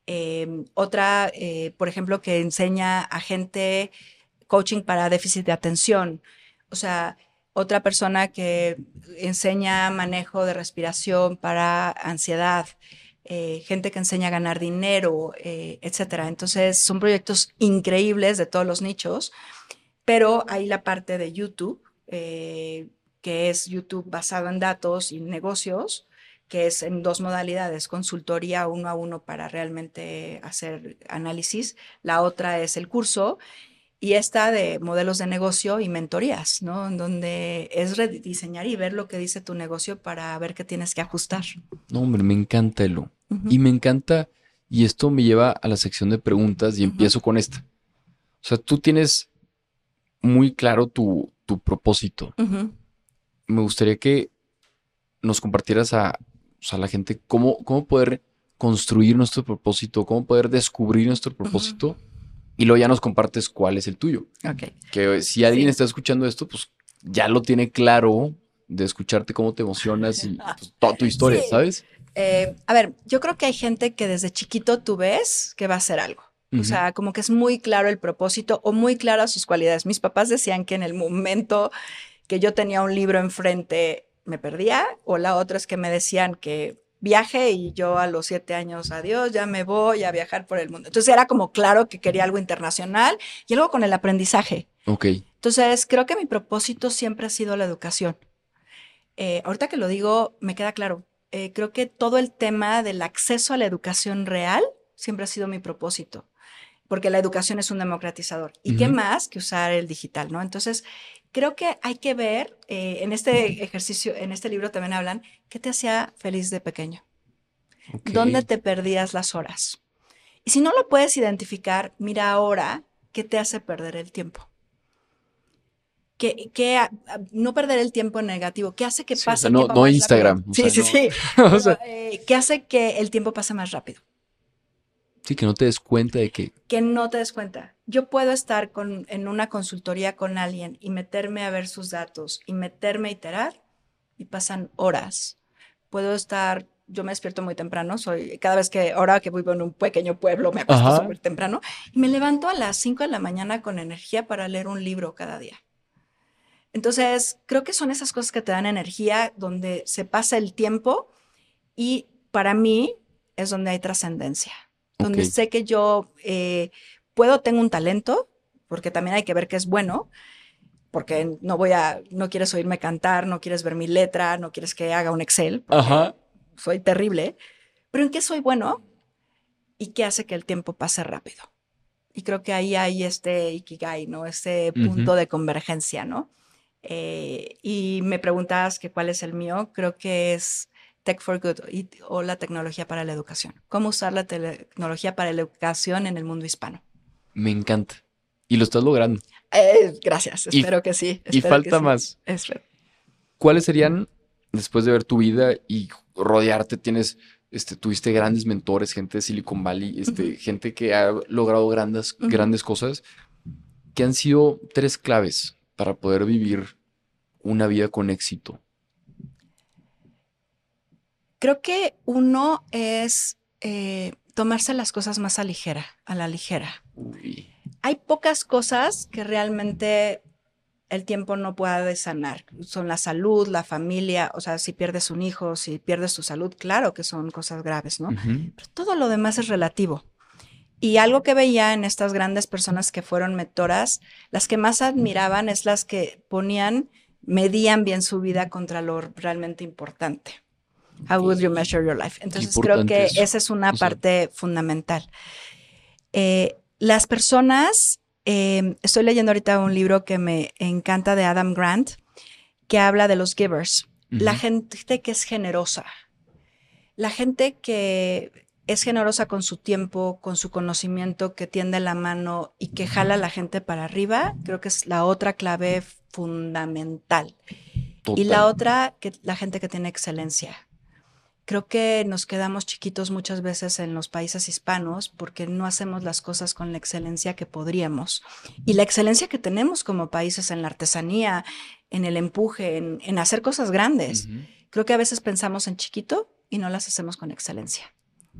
por ejemplo, que enseña a gente coaching para déficit de atención. O sea, otra persona que enseña manejo de respiración para ansiedad. Gente que enseña a ganar dinero, etcétera. Entonces, son proyectos increíbles de todos los nichos, pero hay la parte de YouTube, que es YouTube basado en datos y negocios, que es en 2 modalidades, consultoría 1 a 1 para realmente hacer análisis. La otra es el curso y esta de modelos de negocio y mentorías, ¿no? En donde es rediseñar y ver lo que dice tu negocio para ver qué tienes que ajustar. No, hombre, me encanta, Elo. Y me encanta, y esto me lleva a la sección de preguntas y empiezo con esta. O sea, tú tienes muy claro tu propósito. Me gustaría que nos compartieras a la gente cómo poder construir nuestro propósito, cómo poder descubrir nuestro propósito. Y luego ya nos compartes cuál es el tuyo. Que si alguien está escuchando esto, pues ya lo tiene claro de escucharte cómo te emocionas y pues, toda tu historia, ¿sabes? A ver, yo creo que hay gente que desde chiquito tú ves que va a hacer algo. O sea, como que es muy claro el propósito o muy claras sus cualidades. Mis papás decían que en el momento que yo tenía un libro enfrente me perdía, o la otra es que me decían que viaje y yo a los 7 años, adiós, ya me voy a viajar por el mundo. Entonces era como claro que quería algo internacional y algo con el aprendizaje. Ok. Entonces, creo que mi propósito siempre ha sido la educación. Ahorita que lo digo, me queda claro. Creo que todo el tema del acceso a la educación real siempre ha sido mi propósito, porque la educación es un democratizador. ¿Y qué más que usar el digital, no? Entonces, creo que hay que ver, en este ejercicio, en este libro también hablan, ¿qué te hacía feliz de pequeño? Okay. ¿Dónde te perdías las horas? Y si no lo puedes identificar, mira ahora qué te hace perder el tiempo. No perder el tiempo en negativo, ¿qué hace que pase el tiempo no más Instagram. rápido? Sí, sí. O sea, ¿Qué hace que el tiempo pase más rápido? Sí, que no te des cuenta de que... Que no te des cuenta. Yo puedo estar en una consultoría con alguien y meterme a ver sus datos y meterme a iterar y pasan horas. Puedo estar, yo me despierto muy temprano, ahora que vivo en un pequeño pueblo, me acuesto súper temprano y me levanto a las 5 de la mañana con energía para leer un libro cada día. Entonces, creo que son esas cosas que te dan energía, donde se pasa el tiempo y para mí es donde hay trascendencia. Donde sé que yo tengo un talento, porque también hay que ver que es bueno, porque no quieres oírme cantar, no quieres ver mi letra, no quieres que haga un Excel, porque soy terrible, pero ¿en qué soy bueno? Y qué hace que el tiempo pase rápido. Y creo que ahí hay este ikigai, ¿no? Este punto de convergencia, ¿no? Y me preguntas que cuál es el mío, creo que es Tech for Good o la tecnología para la educación. ¿Cómo usar la tecnología para la educación en el mundo hispano? Me encanta. Y lo estás logrando. Gracias, espero que sí. Y falta más. Espero. ¿Cuáles serían, después de ver tu vida y rodearte, tuviste grandes mentores, gente de Silicon Valley, gente que ha logrado grandes cosas, que han sido 3 claves para poder vivir una vida con éxito? Creo que uno es tomarse las cosas más a la ligera. Uy. Hay pocas cosas que realmente el tiempo no puede sanar. Son la salud, la familia, o sea, si pierdes un hijo, si pierdes tu salud, claro que son cosas graves, ¿no? Pero todo lo demás es relativo. Y algo que veía en estas grandes personas que fueron mentoras, las que más admiraban es las que medían bien su vida contra lo realmente importante. How would you measure your life? Entonces creo que esa es una parte fundamental. Las personas, estoy leyendo ahorita un libro que me encanta de Adam Grant, que habla de los givers, la gente que es generosa, la gente que es generosa con su tiempo, con su conocimiento, que tiende la mano y que jala a la gente para arriba, creo que es la otra clave fundamental. Total. Y la otra, la gente que tiene excelencia. Creo que nos quedamos chiquitos muchas veces en los países hispanos porque no hacemos las cosas con la excelencia que podríamos. Y la excelencia que tenemos como países en la artesanía, en el empuje, en hacer cosas grandes. Creo que a veces pensamos en chiquito y no las hacemos con excelencia.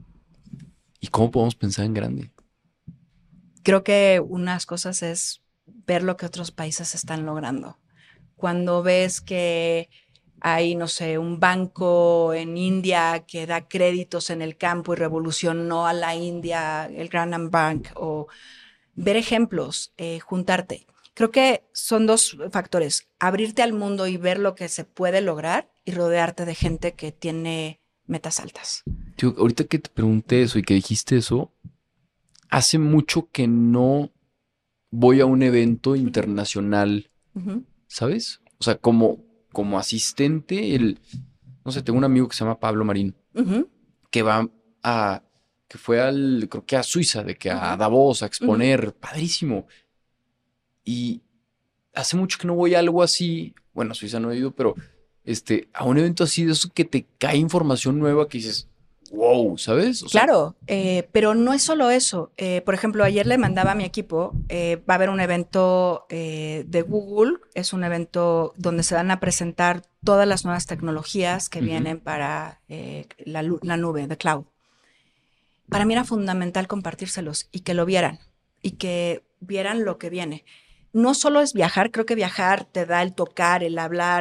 ¿Y cómo podemos pensar en grande? Creo que unas cosas es ver lo que otros países están logrando. Cuando ves que hay, no sé, un banco en India que da créditos en el campo y revolucionó a la India, el Granam Bank, o ver ejemplos, juntarte. Creo que son 2 factores, abrirte al mundo y ver lo que se puede lograr y rodearte de gente que tiene metas altas. Tío, ahorita que te pregunté eso y que dijiste eso, hace mucho que no voy a un evento internacional, ¿sabes? O sea, como asistente, no sé, tengo un amigo que se llama Pablo Marín, que fue creo que a Suiza, a Davos a exponer, padrísimo. Y hace mucho que no voy a algo así, bueno, a Suiza no he ido, pero a un evento así de eso que te cae información nueva que dices, wow, ¿sabes? Claro, pero no es solo eso. Por ejemplo, ayer le mandaba a mi equipo, va a haber un evento de Google, es un evento donde se van a presentar todas las nuevas tecnologías que vienen para la nube, the cloud. Para mí era fundamental compartírselos y que lo vieran y que vieran lo que viene. No solo es viajar, creo que viajar te da el tocar, el hablar,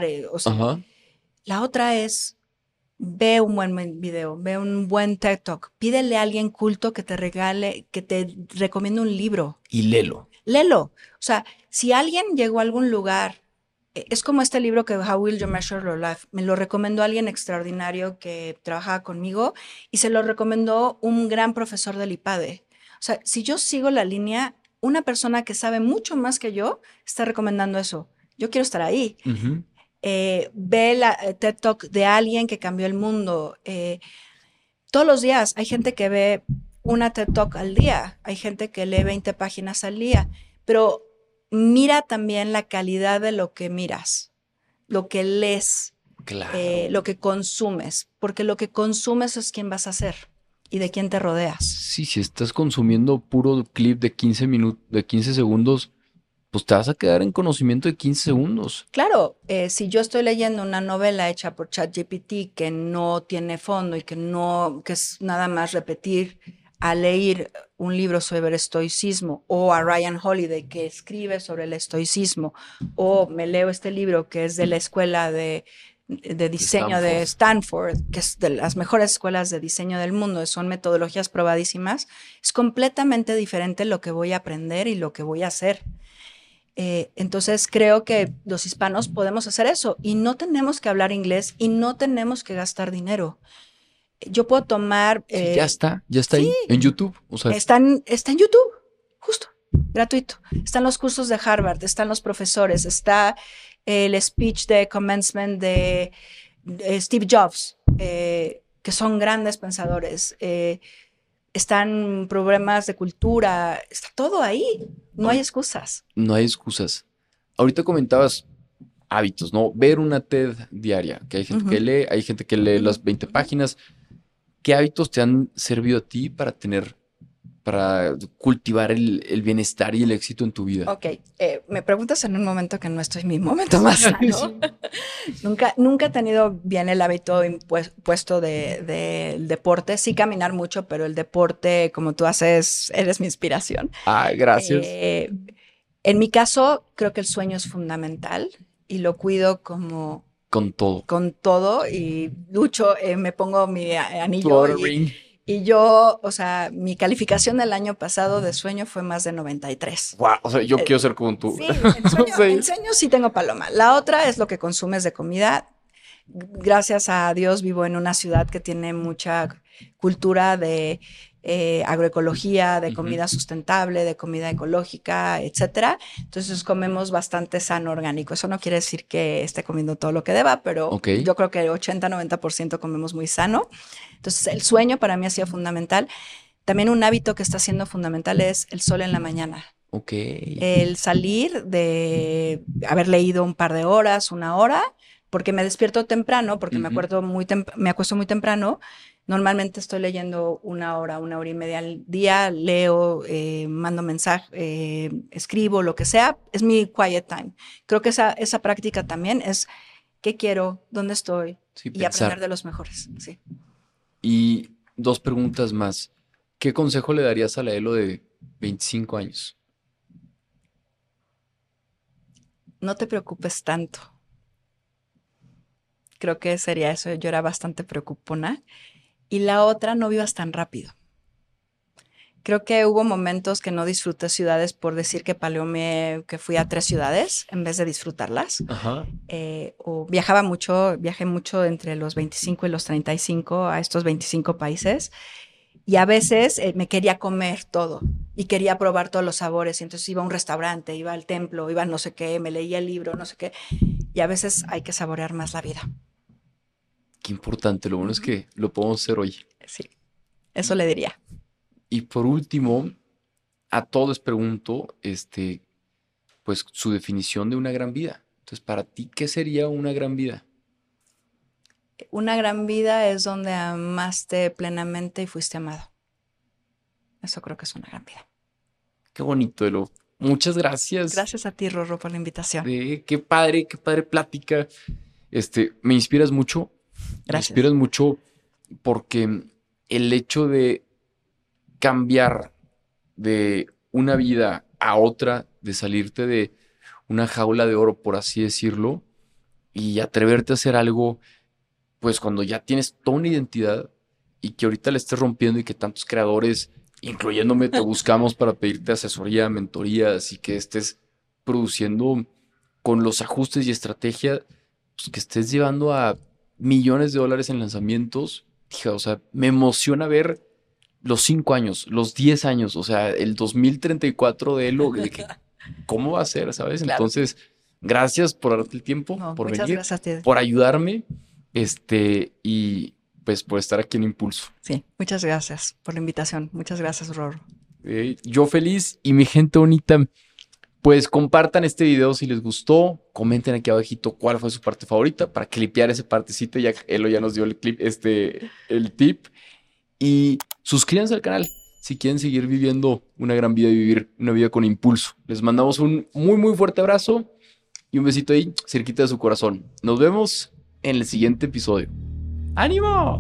la otra es ve un buen video, ve un buen TED Talk, pídele a alguien culto que te recomiende un libro. Y léelo. léelo. O sea, si alguien llegó a algún lugar, es como este libro que How Will You Measure Your Life. Me lo recomendó alguien extraordinario que trabajaba conmigo y se lo recomendó un gran profesor del IPADE. O sea, si yo sigo la línea, una persona que sabe mucho más que yo está recomendando eso. Yo quiero estar ahí. Ujú. Ve la TED Talk de alguien que cambió el mundo. Todos los días hay gente que ve una TED Talk al día, hay gente que lee 20 páginas al día, pero mira también la calidad de lo que miras, lo que lees, Claro. lo que consumes, porque lo que consumes es quién vas a ser y de quién te rodeas. Sí, si estás consumiendo puro clip de 15 minutos, de 15 segundos, pues te vas a quedar en conocimiento de 15 segundos. Claro, si yo estoy leyendo una novela hecha por ChatGPT que no tiene fondo y que es nada más repetir a leer un libro sobre el estoicismo, o a Ryan Holiday que escribe sobre el estoicismo, o me leo este libro que es de la escuela de diseño de Stanford, que es de las mejores escuelas de diseño del mundo, son metodologías probadísimas, es completamente diferente lo que voy a aprender y lo que voy a hacer. Entonces creo que los hispanos podemos hacer eso y no tenemos que hablar inglés y no tenemos que gastar dinero. Yo puedo tomar... Sí, ya está sí, ahí, en YouTube. O sea, está en YouTube, justo, gratuito. Están los cursos de Harvard, están los profesores, está el speech de commencement de Steve Jobs, que son grandes pensadores. Están problemas de cultura, está todo ahí, no hay excusas. no hay excusas. Ahorita comentabas hábitos, ¿no? Ver una TED diaria, que hay gente que lee, hay gente que lee las 20 páginas. ¿Qué hábitos te han servido a ti para cultivar el bienestar y el éxito en tu vida? Ok, me preguntas en un momento que no estoy en mi momento más sano. Nunca he tenido bien el hábito impuesto del deporte. Sí caminar mucho, pero el deporte, como tú haces, eres mi inspiración. Ah, gracias. En mi caso, creo que el sueño es fundamental y lo cuido como... Con todo. Con todo y lucho, me pongo mi anillo Ring. y yo, o sea, mi calificación del año pasado de sueño fue más de 93. Wow, o sea, yo quiero ser como tú. Sí, en sueño sí tengo paloma. La otra es lo que consumes de comida. Gracias a Dios vivo en una ciudad que tiene mucha cultura de agroecología, de comida sustentable, de comida ecológica, etcétera. Entonces comemos bastante sano orgánico. Eso no quiere decir que esté comiendo todo lo que deba, pero yo creo que el 80-90% comemos muy sano. Entonces el sueño para mí ha sido fundamental. También un hábito que está siendo fundamental es el sol en la mañana. Ok. El salir de haber leído un par de horas, una hora, porque me despierto temprano, porque me acuesto muy temprano. Normalmente estoy leyendo una hora y media al día, leo, mando mensaje, escribo, lo que sea. Es mi quiet time. Creo que esa práctica también es qué quiero, dónde estoy y aprender de los mejores. Sí. Y 2 preguntas más. ¿Qué consejo le darías a la Elo de 25 años? No te preocupes tanto. Creo que sería eso. Yo era bastante preocupona. Y la otra, no vivas tan rápido. Creo que hubo momentos que no disfruté ciudades por decir que que fui a 3 ciudades en vez de disfrutarlas. Ajá. O viajé mucho entre los 25 y los 35 a estos 25 países. Y a veces me quería comer todo y quería probar todos los sabores. Y entonces iba a un restaurante, iba al templo, iba a no sé qué, me leía el libro, no sé qué. Y a veces hay que saborear más la vida. Qué importante. Lo bueno es que lo podemos hacer hoy. Sí, eso le diría. Y por último, a todos pregunto, pues su definición de una gran vida. Entonces, para ti, ¿qué sería una gran vida? Una gran vida es donde amaste plenamente y fuiste amado. Eso creo que es una gran vida. Qué bonito, Elo. Muchas gracias. Gracias a ti, Rorro, por la invitación. Qué padre plática. Me inspiras mucho. Gracias. Me inspiras mucho porque el hecho de cambiar de una vida a otra, de salirte de una jaula de oro, por así decirlo, y atreverte a hacer algo, pues cuando ya tienes toda una identidad y que ahorita la estés rompiendo y que tantos creadores incluyéndome, te buscamos para pedirte asesoría, mentorías y que estés produciendo con los ajustes y estrategia, pues, que estés llevando a millones de dólares en lanzamientos. Hija, o sea, me emociona ver los 5 años, los 10 años, o sea, el 2034 de Elo, de que, ¿cómo va a ser, sabes? Claro. Entonces, gracias por darte el tiempo, No, por muchas venir, gracias a ti. por ayudarme, y pues por estar aquí en Impulso. Sí, muchas gracias por la invitación. Muchas gracias, Rorro. Yo feliz y mi gente bonita, pues compartan este video si les gustó, comenten aquí abajito cuál fue su parte favorita para clipear esa partecita, ya Elo ya nos dio el clip, el tip, y suscríbanse al canal si quieren seguir viviendo una gran vida y vivir una vida con impulso. Les mandamos un muy muy fuerte abrazo y un besito ahí cerquita de su corazón. Nos vemos en el siguiente episodio. ¡Ánimo!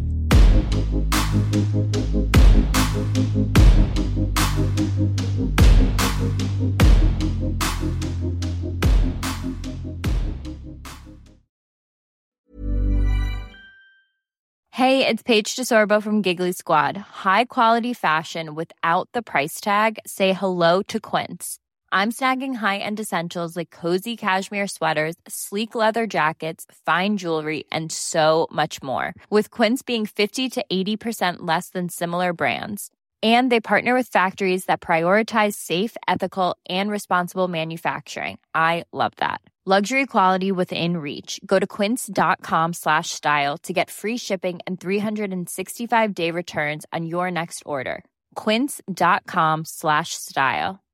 Hey, it's Paige DeSorbo from Giggly Squad. High quality fashion without the price tag. Say hello to Quince. I'm snagging high-end essentials like cozy cashmere sweaters, sleek leather jackets, fine jewelry, and so much more. With Quince being 50 to 80% less than similar brands. And they partner with factories that prioritize safe, ethical, and responsible manufacturing. I love that. Luxury quality within reach. Go to quince.com/style to get free shipping and 365-day returns on your next order. Quince.com/style.